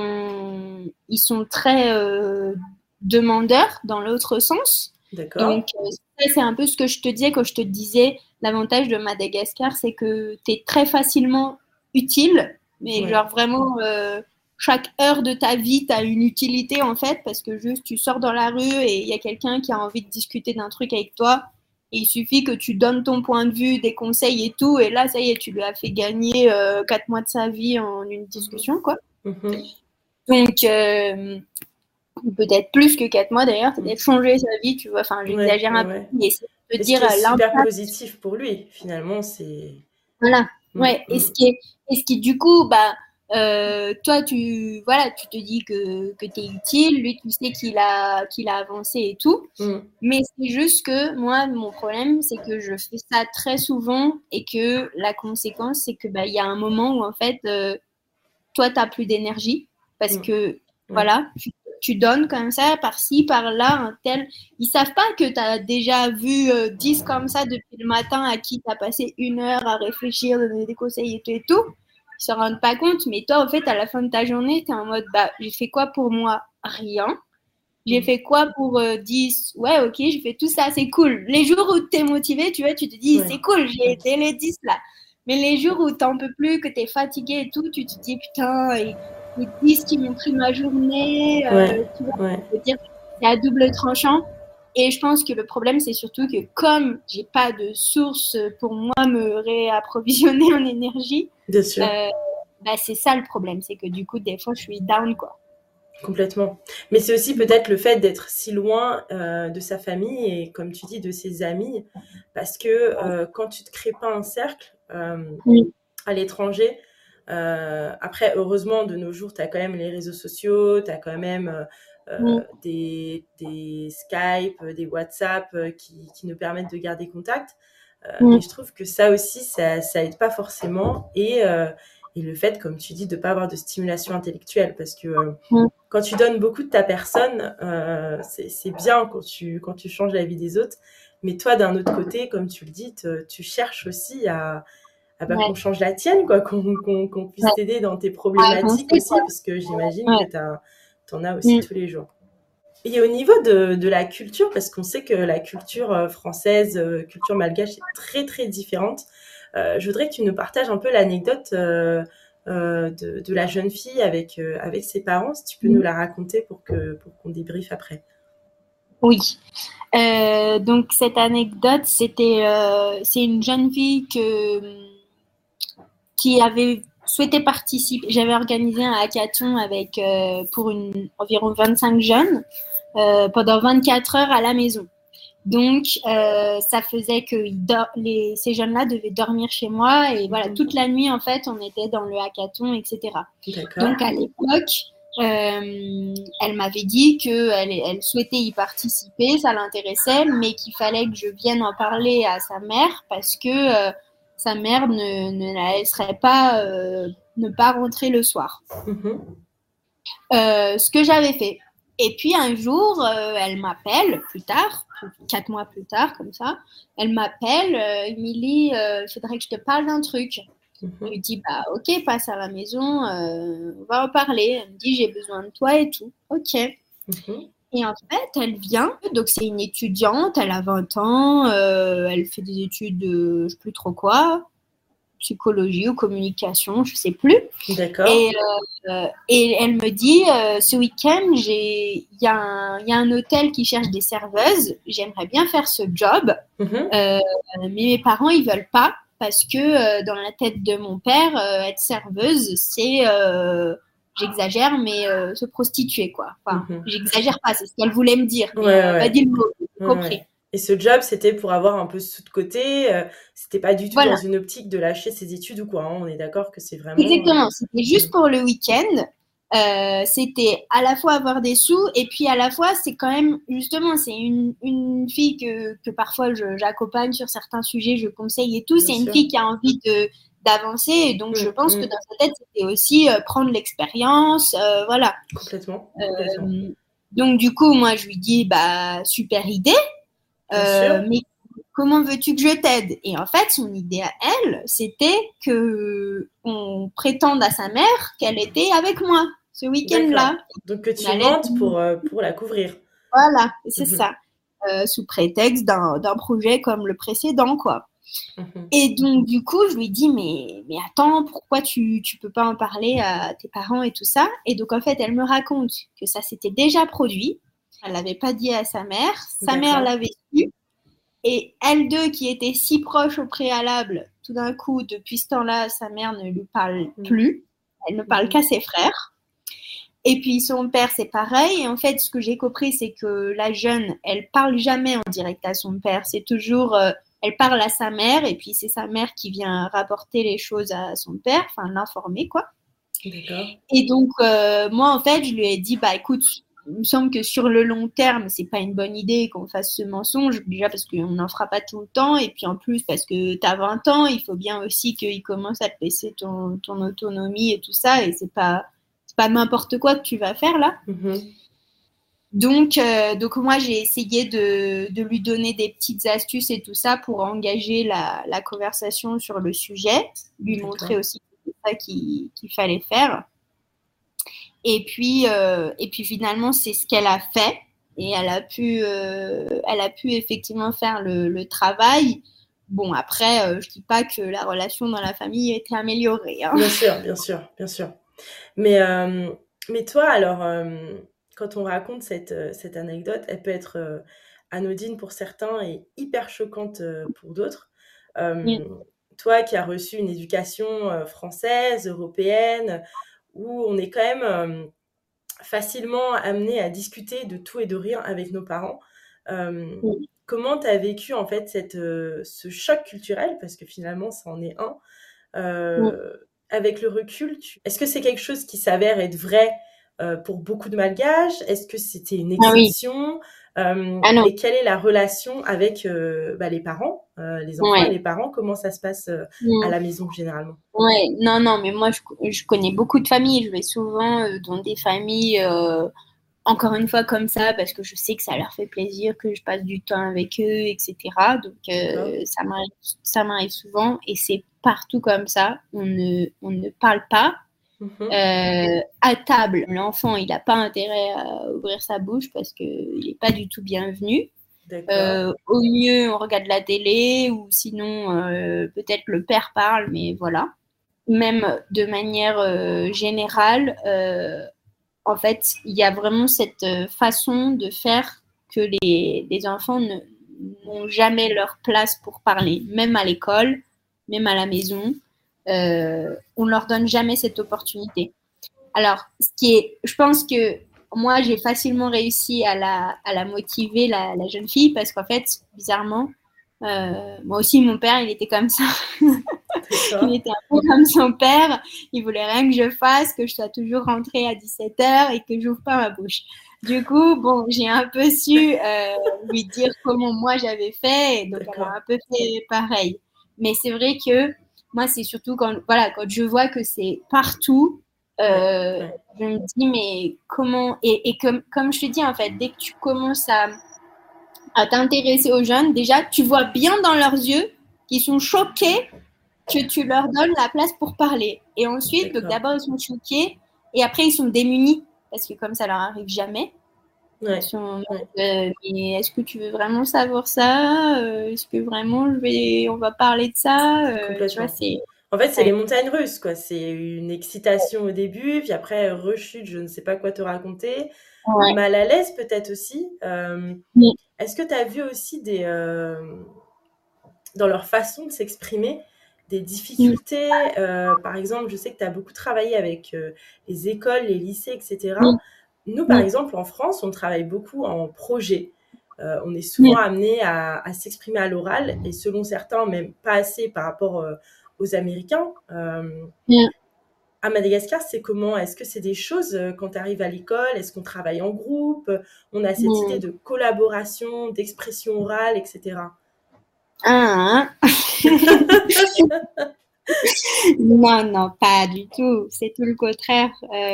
sont très demandeurs dans l'autre sens. D'accord. Donc, c'est un peu ce que je te disais quand je te disais l'avantage de Madagascar, c'est que tu es très facilement utile, mais genre vraiment, chaque heure de ta vie, tu as une utilité en fait, parce que juste tu sors dans la rue et il y a quelqu'un qui a envie de discuter d'un truc avec toi. Et il suffit que tu donnes ton point de vue, des conseils et tout, et là, ça y est, tu lui as fait gagner 4 mois de sa vie en une discussion, quoi. Donc, peut-être plus que 4 mois d'ailleurs, peut-être changer sa vie, tu vois, enfin, j'exagère un peu, mais c'est de dire l'impact. C'est super positif pour lui, finalement, c'est... Voilà, ouais, et ce qui du coup, toi, tu te dis que tu es utile, lui, tu sais qu'il a avancé et tout, mais c'est juste que moi, mon problème, c'est que je fais ça très souvent et que la conséquence, c'est que il y a un moment où en fait, toi, tu n'as plus d'énergie parce que voilà, tu donnes comme ça, par-ci, par-là, un tel. Ils savent pas que tu as déjà vu 10 comme ça depuis le matin à qui tu as passé 1 heure à réfléchir, donner des conseils et tout. Ils se rendent pas compte, mais toi, en fait, à la fin de ta journée, tu es en mode, j'ai fait quoi pour moi? Rien. J'ai fait quoi pour 10? Ouais, ok, j'ai fait tout ça, c'est cool. Les jours où tu es motivé, tu vois, tu te dis, c'est cool, j'ai été les 10 là. Mais les jours où tu n'en peux plus, que tu es fatigué et tout, tu te dis, putain, les 10 qui m'ont pris ma journée, tu vois, je veux dire, c'est à double tranchant. Et je pense que le problème, c'est surtout que comme j'ai pas de source pour moi me réapprovisionner en énergie, bien sûr. C'est ça le problème, c'est que du coup, des fois, je suis down, quoi. Complètement. Mais c'est aussi peut-être le fait d'être si loin de sa famille et, comme tu dis, de ses amis, parce que quand tu te crées pas un cercle à l'étranger, après, heureusement, de nos jours, tu as quand même les réseaux sociaux, tu as quand même des Skype, des WhatsApp qui nous permettent de garder contact. Mais je trouve que ça aussi, ça aide pas forcément. Et et le fait, comme tu dis, de ne pas avoir de stimulation intellectuelle. Parce que Mm. quand tu donnes beaucoup de ta personne, c'est bien quand tu changes la vie des autres. Mais toi, d'un autre côté, comme tu le dis, tu cherches aussi à Ouais. qu'on change la tienne, quoi, qu'on puisse Ouais. t'aider dans tes À problématiques avancer, aussi, quoi. parce que j'imagine Ouais. que t'en as aussi Mm. tous les jours. Et au niveau de la culture, parce qu'on sait que la culture française, culture malgache est très très différente, je voudrais que tu nous partages un peu l'anecdote de la jeune fille avec ses parents, si tu peux nous la raconter pour qu'on débriefe après. Oui. Donc cette anecdote, c'est une jeune fille qui avait souhaité participer. J'avais organisé un hackathon pour environ 25 jeunes pendant 24 heures à la maison. Donc, ça faisait que ces jeunes-là devaient dormir chez moi. Et voilà, toute la nuit, en fait, on était dans le hackathon, etc. D'accord. Donc, à l'époque, elle m'avait dit qu'elle souhaitait y participer, ça l'intéressait, mais qu'il fallait que je vienne en parler à sa mère parce que sa mère ne la laisserait pas ne pas rentrer le soir. Ce que j'avais fait. Et puis un jour, elle m'appelle plus tard, 4 mois plus tard, comme ça. Elle m'appelle, Émilie, il faudrait que je te parle d'un truc. Je lui dis, bah ok, passe à la maison, on va en parler. Elle me dit, j'ai besoin de toi et tout. Ok. Et en fait, elle vient, donc c'est une étudiante, elle a 20 ans, elle fait des études de je sais plus trop quoi, psychologie ou communication, je sais plus. D'accord. Et elle me dit, ce week-end, il y a un hôtel qui cherche des serveuses, j'aimerais bien faire ce job, mais mes parents, ils veulent pas, parce que dans la tête de mon père, être serveuse, c'est, j'exagère, mais se prostituer, quoi. Enfin, j'exagère pas, c'est ce qu'elle voulait me dire, mais pas dit le mot, j'ai compris. Ouais. Et ce job, c'était pour avoir un peu sous de côté, c'était pas du tout dans une optique de lâcher ses études ou quoi, hein. On est d'accord que c'est vraiment... Exactement, c'était juste pour le week-end. C'était à la fois avoir des sous et puis à la fois c'est quand même justement c'est une fille que parfois j'accompagne sur certains sujets, je conseille et tout. C'est une fille qui a envie d'avancer et donc je pense que dans sa tête c'était aussi prendre l'expérience, voilà. Complètement. Donc du coup moi je lui dis bah super idée, mais comment veux-tu que je t'aide? Et en fait, son idée à elle, c'était qu'on prétende à sa mère qu'elle était avec moi ce week-end-là. Donc que tu mentes pour la couvrir. Voilà, c'est ça. Sous prétexte d'un projet comme le précédent, quoi. Et donc, du coup, je lui dis, mais attends, pourquoi tu peux pas en parler à tes parents et tout ça? Et donc, en fait, elle me raconte que ça s'était déjà produit. Elle l'avait pas dit à sa mère. Sa mère l'avait su. Et elles deux, qui étaient si proches au préalable, tout d'un coup, depuis ce temps-là, sa mère ne lui parle plus. Elle ne parle qu'à ses frères. Et puis son père, c'est pareil. Et en fait, ce que j'ai compris, c'est que la jeune, elle parle jamais en direct à son père. C'est toujours, elle parle à sa mère, et puis c'est sa mère qui vient rapporter les choses à son père, enfin l'informer, quoi. D'accord. Et donc, moi, en fait, je lui ai dit, bah écoute, il me semble que sur le long terme, c'est pas une bonne idée qu'on fasse ce mensonge, déjà parce qu'on n'en fera pas tout le temps, et puis en plus parce que tu as 20 ans, il faut bien aussi qu'il commence à te laisser ton autonomie et tout ça, et c'est pas n'importe quoi que tu vas faire là. Donc moi, j'ai essayé de lui donner des petites astuces et tout ça pour engager la conversation sur le sujet, lui montrer aussi que c'est ça qu'il fallait faire. Et puis finalement, c'est ce qu'elle a fait. Et elle a pu effectivement faire le travail. Bon, après, je dis pas que la relation dans la famille a été améliorée. Hein. Bien sûr. Mais toi, alors, quand on raconte cette anecdote, elle peut être anodine pour certains et hyper choquante pour d'autres. Toi qui as reçu une éducation française, européenne, où on est quand même facilement amené à discuter de tout et de rien avec nos parents. Comment tu as vécu en fait ce choc culturel, parce que finalement ça en est un, avec le recul, est-ce que c'est quelque chose qui s'avère être vrai pour beaucoup de Malgaches? Est-ce que c'était une Ah oui. exception? Ah non. Et quelle est la relation avec les parents, les enfants et Ouais. les parents? Comment ça se passe à Mm. la maison généralement? Ouais. Non, non, mais moi, je connais beaucoup de familles. Je vais souvent dans des familles, encore une fois, comme ça, parce que je sais que ça leur fait plaisir, que je passe du temps avec eux, etc. Donc, D'accord. ça m'arrive souvent et c'est partout comme ça. On ne parle pas. Mhm. À table, l'enfant, il n'a pas intérêt à ouvrir sa bouche parce qu'il n'est pas du tout bienvenu. D'accord. Au mieux, on regarde la télé ou sinon, peut-être le père parle, mais voilà. Même de manière générale, en fait, il y a vraiment cette façon de faire que les enfants n'ont jamais leur place pour parler, même à l'école, même à la maison. On ne leur donne jamais cette opportunité. Alors, je pense que moi, j'ai facilement réussi à la motiver, la jeune fille, parce qu'en fait, bizarrement, moi aussi, mon père, il était comme ça. Il D'accord. était un peu comme son père. Il voulait rien que je fasse, que je sois toujours rentrée à 17h et que j'ouvre pas ma bouche. Du coup, bon, j'ai un peu su lui dire comment moi j'avais fait, et donc elle a D'accord. un peu fait pareil. Mais c'est vrai que moi, c'est surtout voilà, quand je vois que c'est partout, Ouais. euh, Ouais. je me dis, mais comment. Et comme je te dis, en fait, dès que tu commences à t'intéresser aux jeunes, déjà, tu vois bien dans leurs yeux qu'ils sont choqués que tu leur donnes la place pour parler. Et ensuite, donc D'accord. d'abord, ils sont choqués et après, ils sont démunis parce que comme ça leur arrive jamais, ils Ouais. sont en mode, Ouais. mais est-ce que tu veux vraiment savoir ça est-ce que vraiment on va parler de ça tu vois, Complètement. c'est. En fait, c'est les Ouais. montagnes russes, quoi. C'est une excitation au début, puis après, rechute, je ne sais pas quoi te raconter. Ouais. Mal à l'aise, peut-être aussi. Oui. Est-ce que tu as vu aussi dans leur façon de s'exprimer, des difficultés? Par exemple, je sais que tu as beaucoup travaillé avec les écoles, les lycées, etc. Nous, par Oui. exemple, en France, on travaille beaucoup en projet. On est souvent Oui. amené à s'exprimer à l'oral et selon certains, même pas assez par rapport aux Américains. Oui. À Madagascar, c'est comment? Est-ce que c'est des choses quand tu arrives à l'école? Est-ce qu'on travaille en groupe? On a cette idée Oui. de collaboration, d'expression orale, etc. Ah, hein. Non, non, pas du tout. C'est tout le contraire.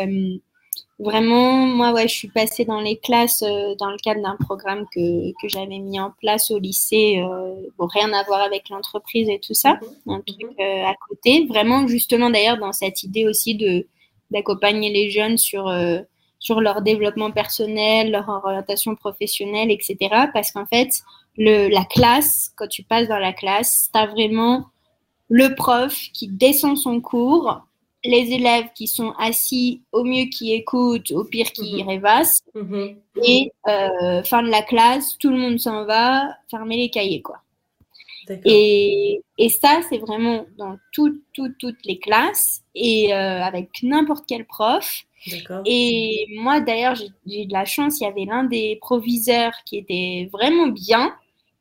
Vraiment, moi, ouais, je suis passée dans les classes dans le cadre d'un programme que j'avais mis en place au lycée. Bon, rien à voir avec l'entreprise et tout ça, Mhm, un truc mhm, à côté. Vraiment, justement, d'ailleurs, dans cette idée aussi d'accompagner les jeunes sur leur développement personnel, leur orientation professionnelle, etc. Parce qu'en fait, la classe, quand tu passes dans la classe, tu as vraiment le prof qui descend son cours, les élèves qui sont assis, au mieux qui écoutent, au pire qui mhm, rêvassent, mhm. et fin de la classe, tout le monde s'en va, fermer les cahiers, quoi. D'accord, Et ça, c'est vraiment dans toutes les classes et avec n'importe quel prof. d'accord. Et moi, d'ailleurs, j'ai de la chance, il y avait l'un des proviseurs qui était vraiment bien,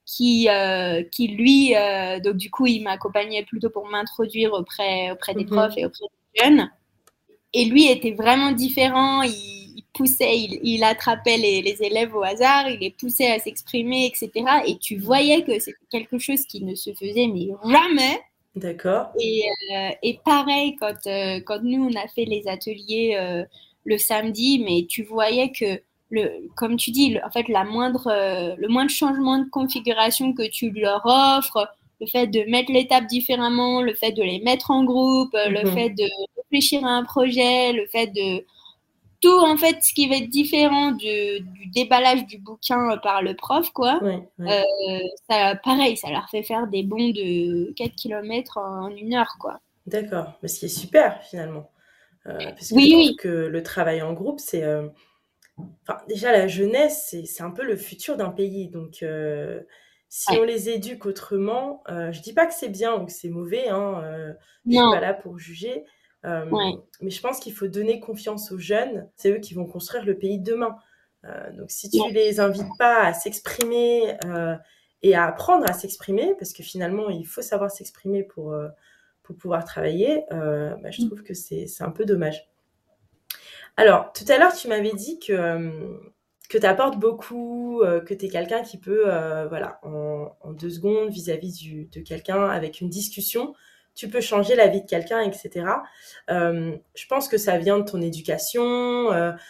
qui lui, donc du coup, il m'accompagnait plutôt pour m'introduire auprès des profs Mhm. et auprès des jeunes. Et lui était vraiment différent, il poussait, il attrapait les élèves au hasard, il les poussait à s'exprimer, etc. Et tu voyais que c'était quelque chose qui ne se faisait mais jamais. D'accord. Et pareil, quand nous, on a fait les ateliers le samedi, mais tu voyais que, comme tu dis, en fait, le moindre changement de configuration que tu leur offres, le fait de mettre les tables différemment, le fait de les mettre en groupe, le fait Mhm. de réfléchir à un projet, le fait de tout, en fait, ce qui va être différent du déballage du bouquin par le prof, quoi. Ouais, ouais. Euh, Ça, pareil, ça leur fait faire des bonds de 4 kilomètres en 1 heure, quoi. D'accord. Mais ce qui est super finalement. Puisque je Oui, trouve oui, que le travail en groupe, enfin, déjà la jeunesse, c'est un peu le futur d'un pays. Donc, si on ouais. les éduque autrement, je dis pas que c'est bien ou que c'est mauvais, hein, je suis pas Non, là pour juger. ouais. Mais je pense qu'il faut donner confiance aux jeunes. C'est eux qui vont construire le pays de demain. Donc, si tu Ouais. les invites pas à s'exprimer et à apprendre à s'exprimer, parce que finalement, il faut savoir s'exprimer pour pouvoir travailler, bah, je trouve que c'est un peu dommage. Alors, tout à l'heure, tu m'avais dit que tu apportes beaucoup, que tu es quelqu'un qui peut, voilà, en 2 secondes, vis-à-vis de quelqu'un, avec une discussion, tu peux changer la vie de quelqu'un, etc. Je pense que ça vient de ton éducation,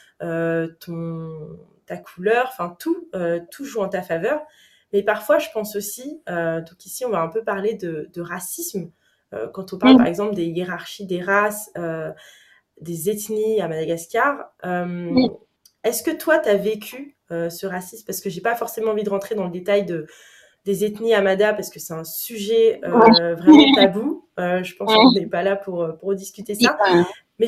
ta couleur, enfin tout joue en ta faveur. Mais parfois, je pense aussi, donc ici, on va un peu parler de racisme, quand on parle, par exemple, des hiérarchies des races, des ethnies à Madagascar. Est-ce que toi, tu as vécu ce racisme? Parce que j'ai pas forcément envie de rentrer dans le détail des ethnies à Mada, parce que c'est un sujet vraiment tabou. Je pense qu'on n'est pas là pour discuter ça. Mais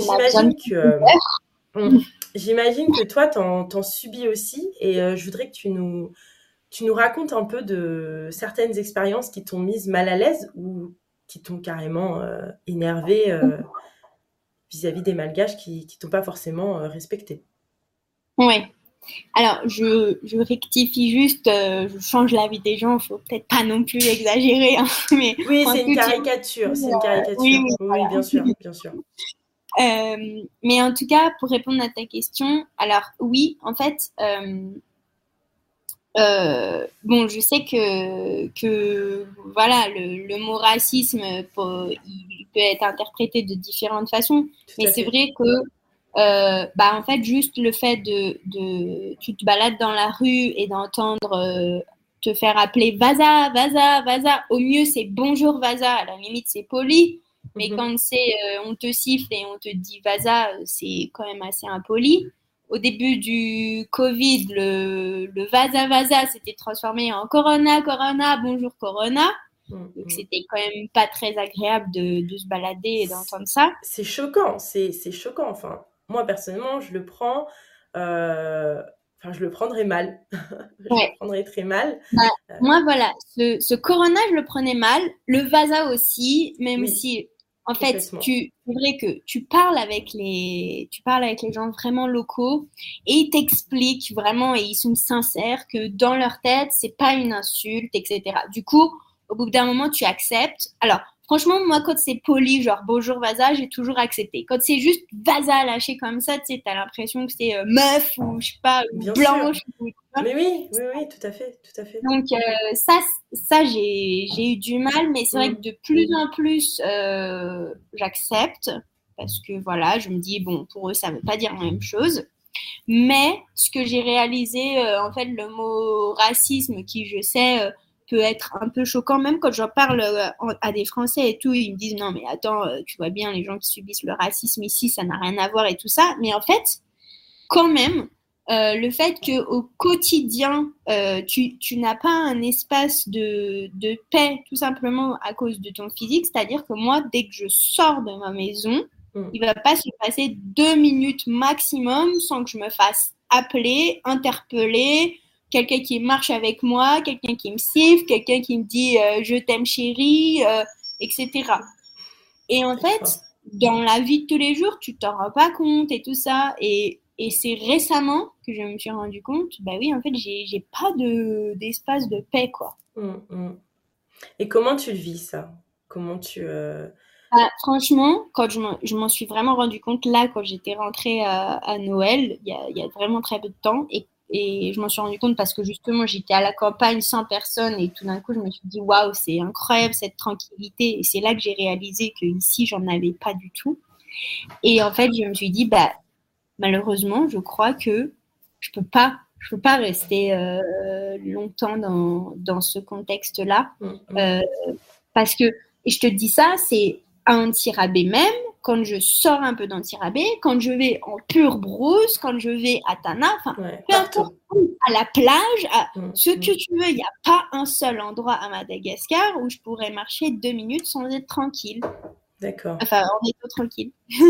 j'imagine que toi, t'en subis aussi. Et je voudrais que tu nous racontes un peu de certaines expériences qui t'ont mise mal à l'aise ou qui t'ont carrément énervé vis-à-vis des Malgaches qui t'ont pas forcément respecté. Oui. Alors, je rectifie juste, je change la vie des gens, il ne faut peut-être pas non plus exagérer. Hein, mais oui, c'est une caricature. Oui, voilà. Bien sûr. Mais en tout cas, pour répondre à ta question, alors oui, en fait, bon, je sais que voilà, le mot racisme, il peut être interprété de différentes façons, mais c'est vrai que en fait, juste le fait tu te balades dans la rue et d'entendre te faire appeler Vaza, Vaza, Vaza. Au mieux, c'est bonjour Vaza. À la limite, c'est poli. Mais quand c'est on te siffle et on te dit Vaza, c'est quand même assez impoli. Au début du Covid, le Vaza, Vaza s'était transformé en Corona, Corona, bonjour Corona. Donc, c'était quand même pas très agréable de se balader et d'entendre ça. C'est choquant, c'est choquant. Enfin, moi, personnellement, je le prends... je le prendrais mal. Le prendrais très mal. Moi, voilà, ce Corona, je le prenais mal. Le Vaza aussi, même si, en fait, c'est vrai que tu parles avec les gens vraiment locaux et ils t'expliquent vraiment et ils sont sincères que dans leur tête, c'est pas une insulte, etc. Du coup, au bout d'un moment, tu acceptes. Alors, franchement, moi, quand c'est poli, genre bonjour Vaza, j'ai toujours accepté. Quand c'est juste Vaza lâché comme ça, tu sais, t'as l'impression que c'est meuf ou je sais pas, blanche. Mais oui, tout à fait. Donc ça j'ai eu du mal, mais c'est vrai que de plus en plus j'accepte parce que voilà, je me dis bon, pour eux ça veut pas dire la même chose. Mais ce que j'ai réalisé, en fait, le mot racisme, qui je sais peut être un peu choquant, même quand j'en parle à des Français et tout, ils me disent non mais attends, tu vois bien les gens qui subissent le racisme ici, ça n'a rien à voir et tout ça. Mais en fait, quand même, le fait qu'au quotidien, tu n'as pas un espace de paix tout simplement à cause de ton physique, c'est-à-dire que moi, dès que je sors de ma maison, il ne va pas se passer 2 minutes maximum sans que je me fasse appeler, interpeller, quelqu'un qui marche avec moi, quelqu'un qui me siffle, quelqu'un qui me dit je t'aime chérie, etc. Et en fait, dans la vie de tous les jours, tu t'en rends pas compte et tout ça. Et c'est récemment que je me suis rendu compte, bah oui, en fait, j'ai pas d'espace de paix, quoi. Et comment tu le vis, ça? Comment tu... franchement, quand je m'en suis vraiment rendu compte, là, quand j'étais rentrée à Noël, il y a vraiment très peu de temps, et je m'en suis rendu compte parce que justement, j'étais à la campagne sans personne, et tout d'un coup, je me suis dit, waouh, c'est incroyable cette tranquillité. Et c'est là que j'ai réalisé qu'ici, j'en avais pas du tout. Et en fait, je me suis dit, bah, malheureusement, je crois que je peux pas rester longtemps dans ce contexte-là. Parce que, et je te dis ça, c'est à Antirabé même, quand je sors un peu d'Antirabé, quand je vais en pure brousse, quand je vais à Tana, peu importe où, à la plage, ce que tu veux, il n'y a pas un seul endroit à Madagascar où je pourrais marcher 2 minutes sans être tranquille. D'accord. Enfin, en étant tranquille.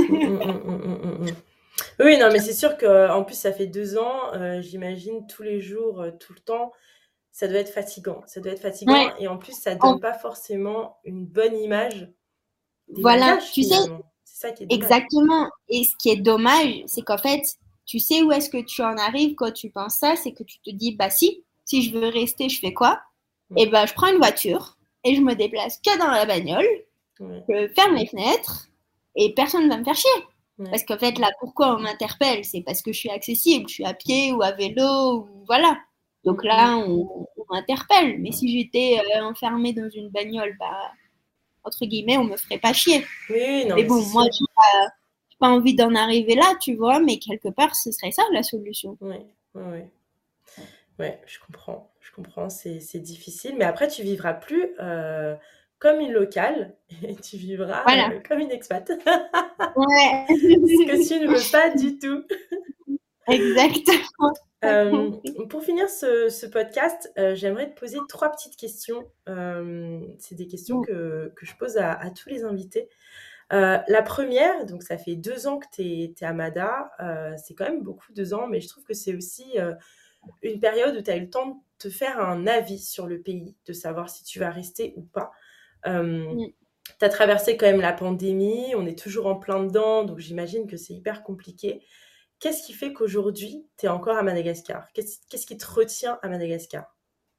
Oui, non, mais c'est sûr qu'en plus, ça fait 2 ans, j'imagine, tous les jours, tout le temps, ça doit être fatigant. Ouais. Et en plus, ça ne donne pas forcément une bonne image des voilà, Malgaches, tu sais, c'est ça qui est dommage. Exactement. Et ce qui est dommage, c'est qu'en fait, tu sais où est-ce que tu en arrives quand tu penses ça, c'est que tu te dis, bah si je veux rester, je fais quoi? Et je prends une voiture et je me déplace que dans la bagnole, je ferme les fenêtres et personne ne va me faire chier. Ouais. Parce qu'en fait, là, pourquoi on m'interpelle? C'est parce que je suis accessible, je suis à pied ou à vélo, ou voilà. Donc là, on m'interpelle. Mais si j'étais enfermée dans une bagnole, bah, entre guillemets, on me ferait pas chier. Oui, non, Mais mais bon, c'est moi, sûr. j'ai pas envie d'en arriver là, tu vois, mais quelque part, ce serait ça la solution. Oui, oui, oui. Ouais, je comprends, c'est difficile, mais après tu vivras plus comme une locale et tu vivras Voilà. comme une expat. Ouais. Ce que tu ne veux pas du tout. Exactement. T'as compris. Pour finir ce podcast, j'aimerais te poser 3 petites questions. C'est des questions que je pose à tous les invités. La première, donc ça fait 2 ans que tu es à Mada, c'est quand même beaucoup 2 ans, mais je trouve que c'est aussi une période où tu as eu le temps de te faire un avis sur le pays, de savoir si tu vas rester ou pas. Tu as traversé quand même la pandémie, on est toujours en plein dedans, donc j'imagine que c'est hyper compliqué. Qu'est-ce qui fait qu'aujourd'hui, tu es encore à Madagascar? Qu'est-ce qui te retient à Madagascar?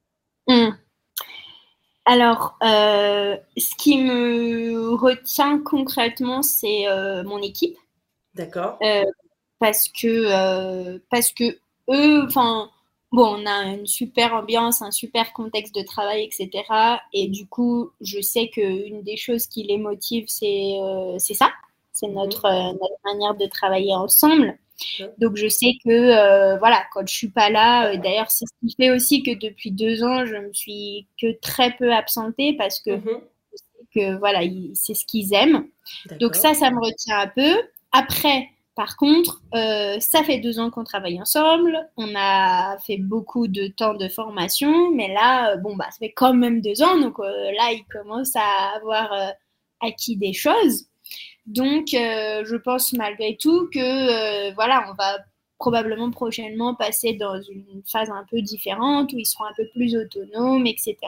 Alors, ce qui me retient concrètement, c'est mon équipe. D'accord. Parce que eux, enfin, bon, on a une super ambiance, un super contexte de travail, etc. Et du coup, je sais qu'une des choses qui les motive, c'est ça. C'est notre manière de travailler ensemble. Donc, je sais que, voilà, quand je suis pas là, d'ailleurs, c'est ce qui fait aussi que depuis 2 ans, je me suis que très peu absentée parce que je sais que, voilà, c'est ce qu'ils aiment. Donc, ça me retient un peu. Après, par contre, ça fait 2 ans qu'on travaille ensemble. On a fait beaucoup de temps de formation, mais là, bon, bah, ça fait quand même 2 ans. Donc, là, ils commencent à avoir acquis des choses. Donc, je pense malgré tout que, voilà, on va probablement prochainement passer dans une phase un peu différente où ils seront un peu plus autonomes, etc.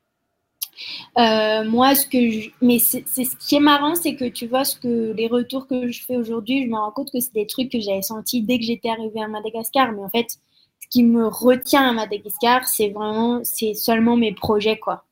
Moi, mais c'est ce qui est marrant, c'est que tu vois, les retours que je fais aujourd'hui, je me rends compte que c'est des trucs que j'avais sentis dès que j'étais arrivée à Madagascar. Mais en fait, ce qui me retient à Madagascar, c'est seulement mes projets, quoi.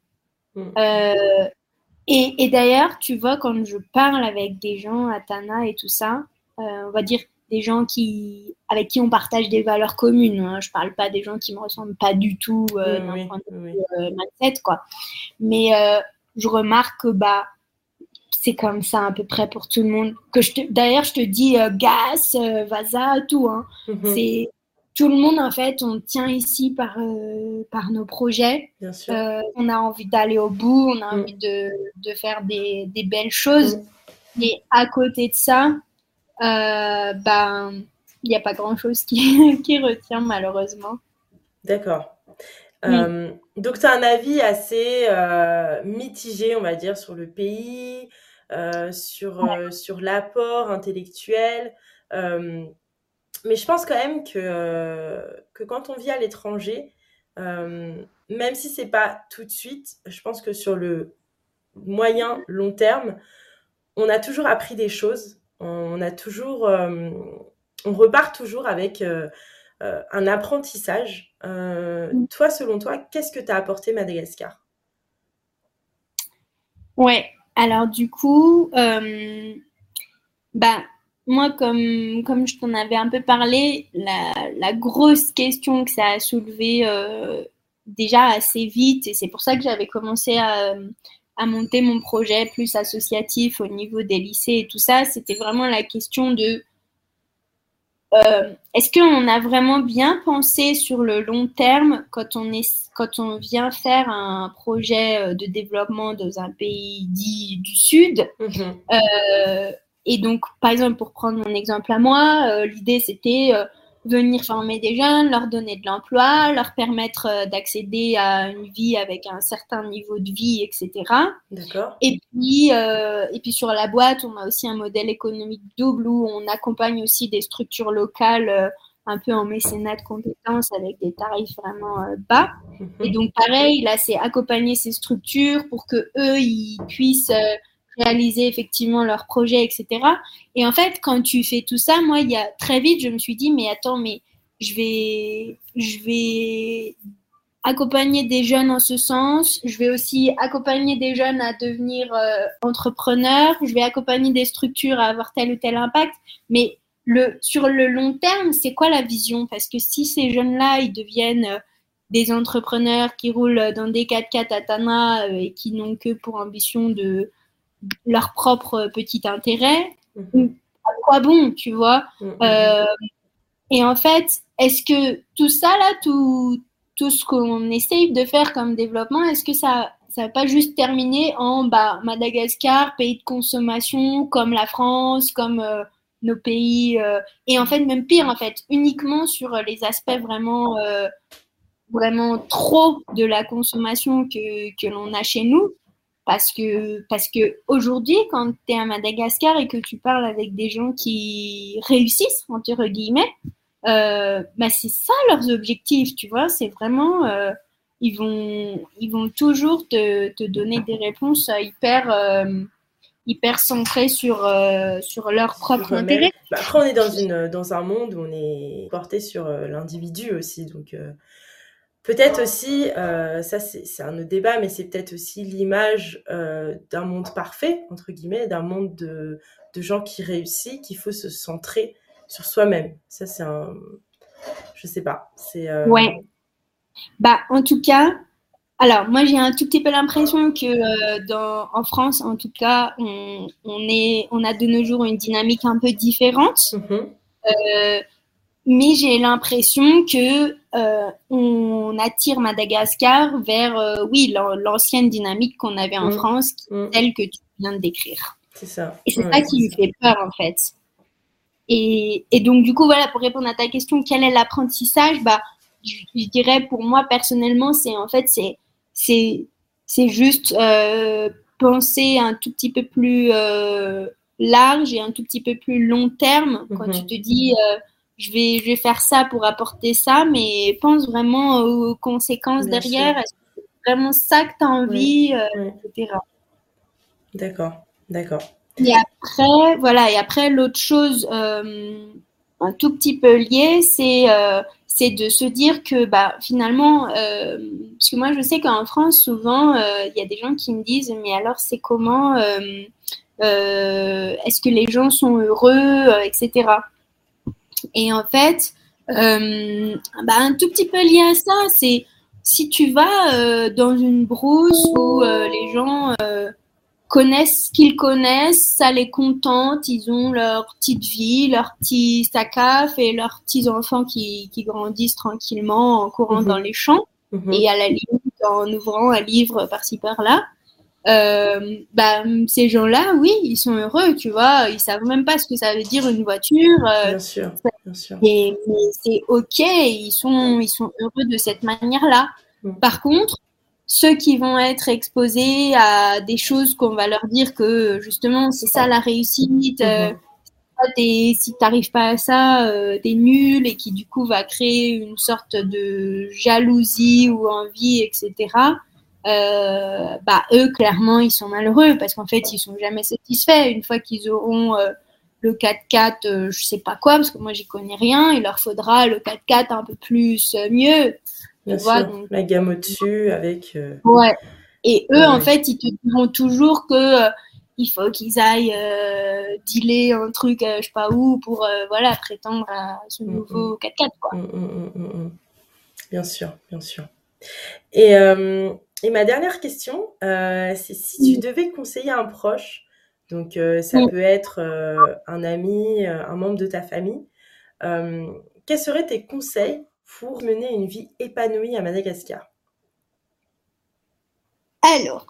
Et d'ailleurs, tu vois, quand je parle avec des gens à Tana et tout ça, on va dire des gens avec qui on partage des valeurs communes. Hein. Je parle pas des gens qui me ressemblent pas du tout d'un point de vue mindset, quoi. Mais je remarque que bah c'est comme ça à peu près pour tout le monde. D'ailleurs, je te dis Gas, Vaza, tout. Hein. C'est tout le monde, en fait, on tient ici par nos projets. Bien sûr. On a envie d'aller au bout, on a envie de faire des belles choses. Et à côté de ça, ben, il n'y a pas grand-chose qui retient, malheureusement. D'accord. Donc, tu as un avis assez mitigé, on va dire, sur le pays, sur l'apport intellectuel. Mais je pense quand même que quand on vit à l'étranger, même si c'est pas tout de suite, je pense que sur le moyen, long terme, on a toujours appris des choses. On repart toujours avec un apprentissage. Toi, selon toi, qu'est-ce que t'as apporté Madagascar? Ouais, alors du coup, bah, moi, comme je t'en avais un peu parlé, la grosse question que ça a soulevée déjà assez vite, et c'est pour ça que j'avais commencé à monter mon projet plus associatif au niveau des lycées et tout ça, c'était vraiment la question de est-ce qu'on a vraiment bien pensé sur le long terme quand on vient faire un projet de développement dans un pays dit du Sud. Et donc, par exemple, pour prendre mon exemple à moi, l'idée c'était venir former des jeunes, leur donner de l'emploi, leur permettre d'accéder à une vie avec un certain niveau de vie, etc. D'accord. Et puis sur la boîte, on a aussi un modèle économique double où on accompagne aussi des structures locales un peu en mécénat de compétences avec des tarifs vraiment bas. Et donc pareil, là c'est accompagner ces structures pour que eux ils puissent réaliser effectivement leurs projets, etc. Et en fait, quand tu fais tout ça, moi, très vite, je me suis dit, mais attends, mais je vais accompagner des jeunes en ce sens. Je vais aussi accompagner des jeunes à devenir entrepreneurs. Je vais accompagner des structures à avoir tel ou tel impact. Mais sur le long terme, c'est quoi la vision? Parce que si ces jeunes-là, ils deviennent des entrepreneurs qui roulent dans des 4x4 à Tana et qui n'ont que pour ambition de leur propre petit intérêt, à quoi bon, tu vois? Et en fait, est-ce que tout ça, là, tout ce qu'on essaye de faire comme développement, est-ce que ça va pas juste terminer en Madagascar, pays de consommation, comme la France, comme nos pays, et en fait, même pire, en fait, uniquement sur les aspects vraiment, vraiment trop de la consommation que l'on a chez nous? Parce que aujourd'hui, quand tu es à Madagascar et que tu parles avec des gens qui réussissent, entre guillemets, c'est ça leurs objectifs, tu vois. C'est vraiment, ils vont toujours te donner des réponses hyper centrées sur leur propre intérêt. Après, on est dans un monde où on est porté sur l'individu aussi, donc peut-être aussi, ça c'est un autre débat, mais c'est peut-être aussi l'image d'un monde parfait, entre guillemets, d'un monde de gens qui réussissent, qu'il faut se centrer sur soi-même. Ça, c'est un... Je sais pas. Ouais. En tout cas, alors moi j'ai un tout petit peu l'impression que en France, en tout cas, on a de nos jours une dynamique un peu différente. Mais j'ai l'impression que on attire Madagascar vers l'ancienne dynamique qu'on avait en France, celle que tu viens de décrire. C'est ça. Et c'est ça qui me fait peur en fait. Et donc du coup voilà, pour répondre à ta question, quel est l'apprentissage? Je dirais pour moi personnellement, c'est juste penser un tout petit peu plus large et un tout petit peu plus long terme quand tu te dis je vais faire ça pour apporter ça, mais pense vraiment aux conséquences derrière. Est-ce que c'est vraiment ça que tu as envie, etc. D'accord. Et après, l'autre chose un tout petit peu liée, c'est de se dire que finalement, parce que moi je sais qu'en France, souvent, il y a des gens qui me disent, mais alors c'est comment, est-ce que les gens sont heureux, etc. Et en fait, un tout petit peu lié à ça, c'est si tu vas dans une brousse où les gens connaissent ce qu'ils connaissent, ça les contente, ils ont leur petite vie, leur petit SACAF et leurs petits enfants qui grandissent tranquillement en courant dans les champs et à la limite en ouvrant un livre par-ci par-là. Ces gens-là, oui, ils sont heureux, tu vois, ils savent même pas ce que ça veut dire une voiture. Bien sûr. Mais c'est ok, ils sont heureux de cette manière-là. Par contre, ceux qui vont être exposés à des choses qu'on va leur dire que justement c'est ça la réussite, si tu n'arrives pas à ça, t'es nul, et qui du coup va créer une sorte de jalousie ou envie, etc. Eux, clairement, ils sont malheureux parce qu'en fait, ils sont jamais satisfaits. Une fois qu'ils auront le 4x4, je sais pas quoi, parce que moi, j'y connais rien, il leur faudra le 4x4 un peu plus mieux. Bien sûr, donc, la gamme au-dessus avec... Ouais. Et eux, en fait, ils te diront toujours que il faut qu'ils aillent dealer un truc, je sais pas où, pour prétendre à ce nouveau 4x4, quoi. Bien sûr. Et ma dernière question, c'est si tu devais conseiller un proche, donc ça peut être un ami, un membre de ta famille, quels seraient tes conseils pour mener une vie épanouie à Madagascar? Alors,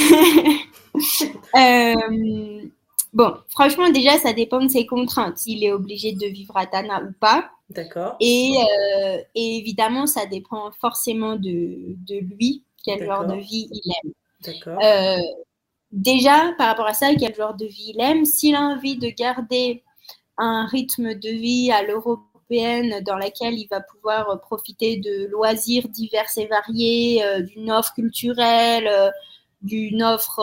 franchement, déjà, ça dépend de ses contraintes. S'il est obligé de vivre à Tana ou pas. D'accord. Et évidemment, ça dépend forcément de lui, quel genre de vie il aime. D'accord. Déjà, par rapport à ça, quel genre de vie il aime. S'il a envie de garder un rythme de vie à l'européenne dans laquelle il va pouvoir profiter de loisirs divers et variés, d'une offre culturelle, d'une offre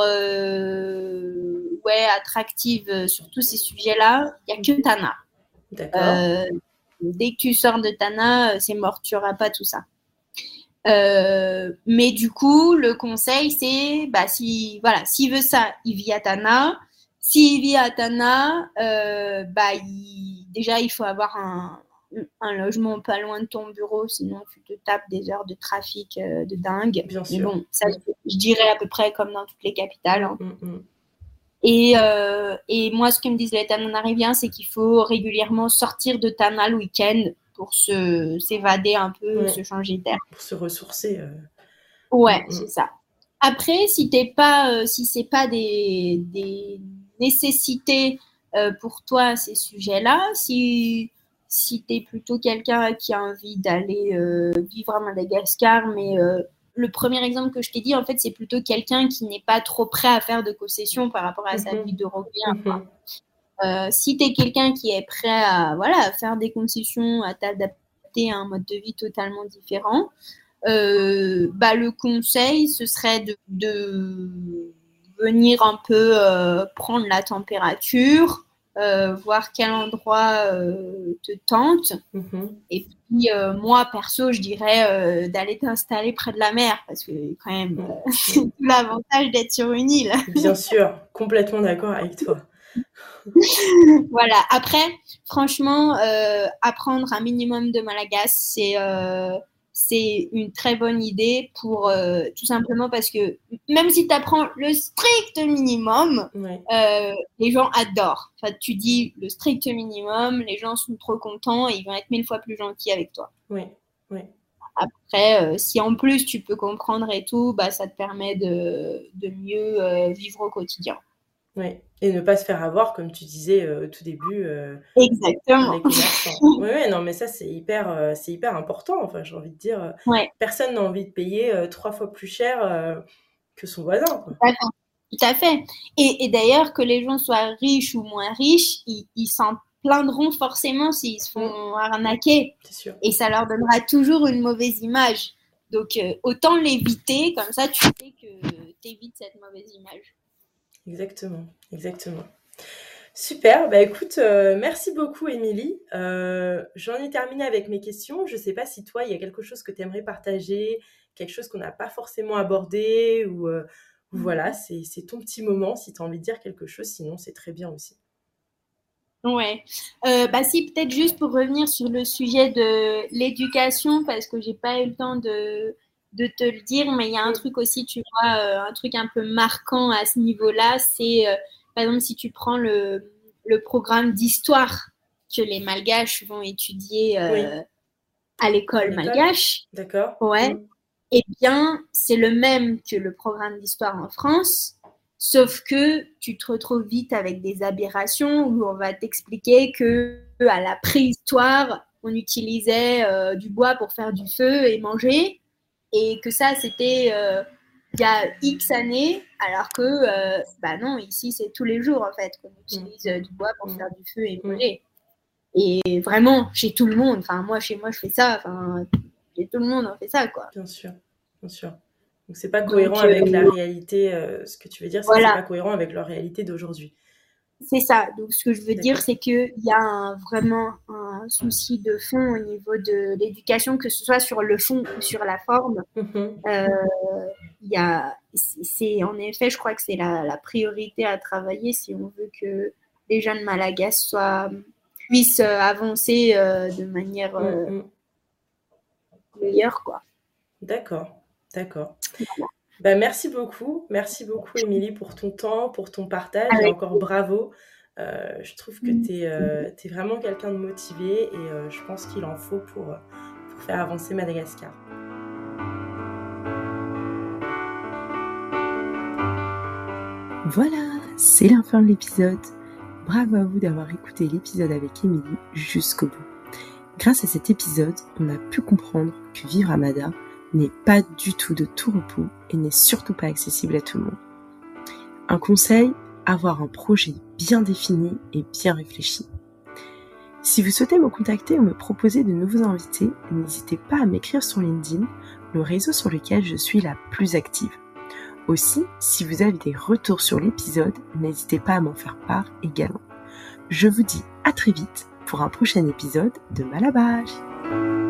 attractive sur tous ces sujets-là, il n'y a que Tana. D'accord. Dès que tu sors de Tana, c'est mort, tu n'auras pas tout ça. Mais du coup, le conseil, c'est, s'il veut ça, il vit à Tana. S'il vit à Tana, déjà, il faut avoir un logement pas loin de ton bureau, sinon tu te tapes des heures de trafic de dingue. Bien Mais sûr. bon, ça, je dirais à peu près comme dans toutes les capitales. Hein. Mm. Et moi, ce que me disent les Tananariviens, c'est qu'il faut régulièrement sortir de Tana le week-end pour s'évader un peu, se changer d'air. Pour se ressourcer. Ouais, c'est ça. Après, si c'est pas des nécessités pour toi ces sujets-là, si t'es plutôt quelqu'un qui a envie d'aller vivre à Madagascar, mais le premier exemple que je t'ai dit, en fait, c'est plutôt quelqu'un qui n'est pas trop prêt à faire de concessions par rapport à sa vie d'Européen. Si tu es quelqu'un qui est prêt à faire des concessions, à t'adapter à un mode de vie totalement différent, le conseil, ce serait de venir un peu prendre la température, voir quel endroit te tente. Et puis, moi, perso, je dirais d'aller t'installer près de la mer, parce que quand même, c'est tout l'avantage d'être sur une île. Bien sûr, complètement d'accord avec toi. Voilà. Après, franchement, apprendre un minimum de malagasy, c'est une très bonne idée pour tout simplement parce que même si tu apprends le strict minimum, les gens adorent. Enfin, tu dis le strict minimum, les gens sont trop contents et ils vont être 1000 fois plus gentils avec toi. Oui. Après, si en plus tu peux comprendre et tout, ça te permet de mieux vivre au quotidien. Oui, et ne pas se faire avoir, comme tu disais au tout début. Exactement. Les commerçants. Oui, non, mais ça, c'est hyper important. Enfin, j'ai envie de dire, personne n'a envie de payer 3 fois plus cher que son voisin. Quoi. Tout à fait. Et d'ailleurs, que les gens soient riches ou moins riches, ils s'en plaindront forcément s'ils se font arnaquer. C'est sûr. Et ça leur donnera toujours une mauvaise image. Donc, autant l'éviter, comme ça, tu sais que tu évites cette mauvaise image. Exactement. Super, écoute, merci beaucoup Émilie. J'en ai terminé avec mes questions. Je ne sais pas si toi, il y a quelque chose que tu aimerais partager, quelque chose qu'on n'a pas forcément abordé, ou voilà, c'est ton petit moment si tu as envie de dire quelque chose, sinon c'est très bien aussi. Ouais, si peut-être juste pour revenir sur le sujet de l'éducation, parce que j'ai pas eu le temps de te le dire, mais il y a un truc aussi, tu vois, un truc un peu marquant à ce niveau-là, c'est par exemple si tu prends le programme d'histoire que les Malgaches vont étudier à l'école malgache. D'accord. Ouais. Eh bien, c'est le même que le programme d'histoire en France. Sauf que tu te retrouves vite avec des aberrations où on va t'expliquer que à la préhistoire, on utilisait du bois pour faire du feu et manger, et que ça, c'était il y a X années, alors que non, ici, c'est tous les jours, en fait, qu'on utilise du bois pour faire du feu et manger. Et vraiment, chez tout le monde, enfin, moi, chez moi, je fais ça, enfin, chez tout le monde, on fait ça, quoi. Bien sûr. Donc, c'est pas cohérent avec la réalité. Ce que tu veux dire, c'est que c'est pas cohérent avec leur réalité d'aujourd'hui. C'est ça. Donc, ce que je veux dire, c'est qu'il y a vraiment un souci de fond au niveau de l'éducation, que ce soit sur le fond ou sur la forme. C'est en effet, je crois que c'est la priorité à travailler si on veut que les jeunes Malagasy puissent avancer de manière meilleure, quoi. D'accord. Merci beaucoup Émilie pour ton temps, pour ton partage, et encore bravo. Je trouve que tu es vraiment quelqu'un de motivé, et je pense qu'il en faut pour faire avancer Madagascar. Voilà, c'est la fin de l'épisode. Bravo à vous d'avoir écouté l'épisode avec Émilie jusqu'au bout. Grâce à cet épisode, on a pu comprendre que vivre à Mada n'est pas du tout de tout repos et n'est surtout pas accessible à tout le monde. Un conseil, avoir un projet bien défini et bien réfléchi. Si vous souhaitez me contacter ou me proposer de nouveaux invités, n'hésitez pas à m'écrire sur LinkedIn, le réseau sur lequel je suis la plus active. Aussi, si vous avez des retours sur l'épisode, n'hésitez pas à m'en faire part également. Je vous dis à très vite pour un prochain épisode de Malabage.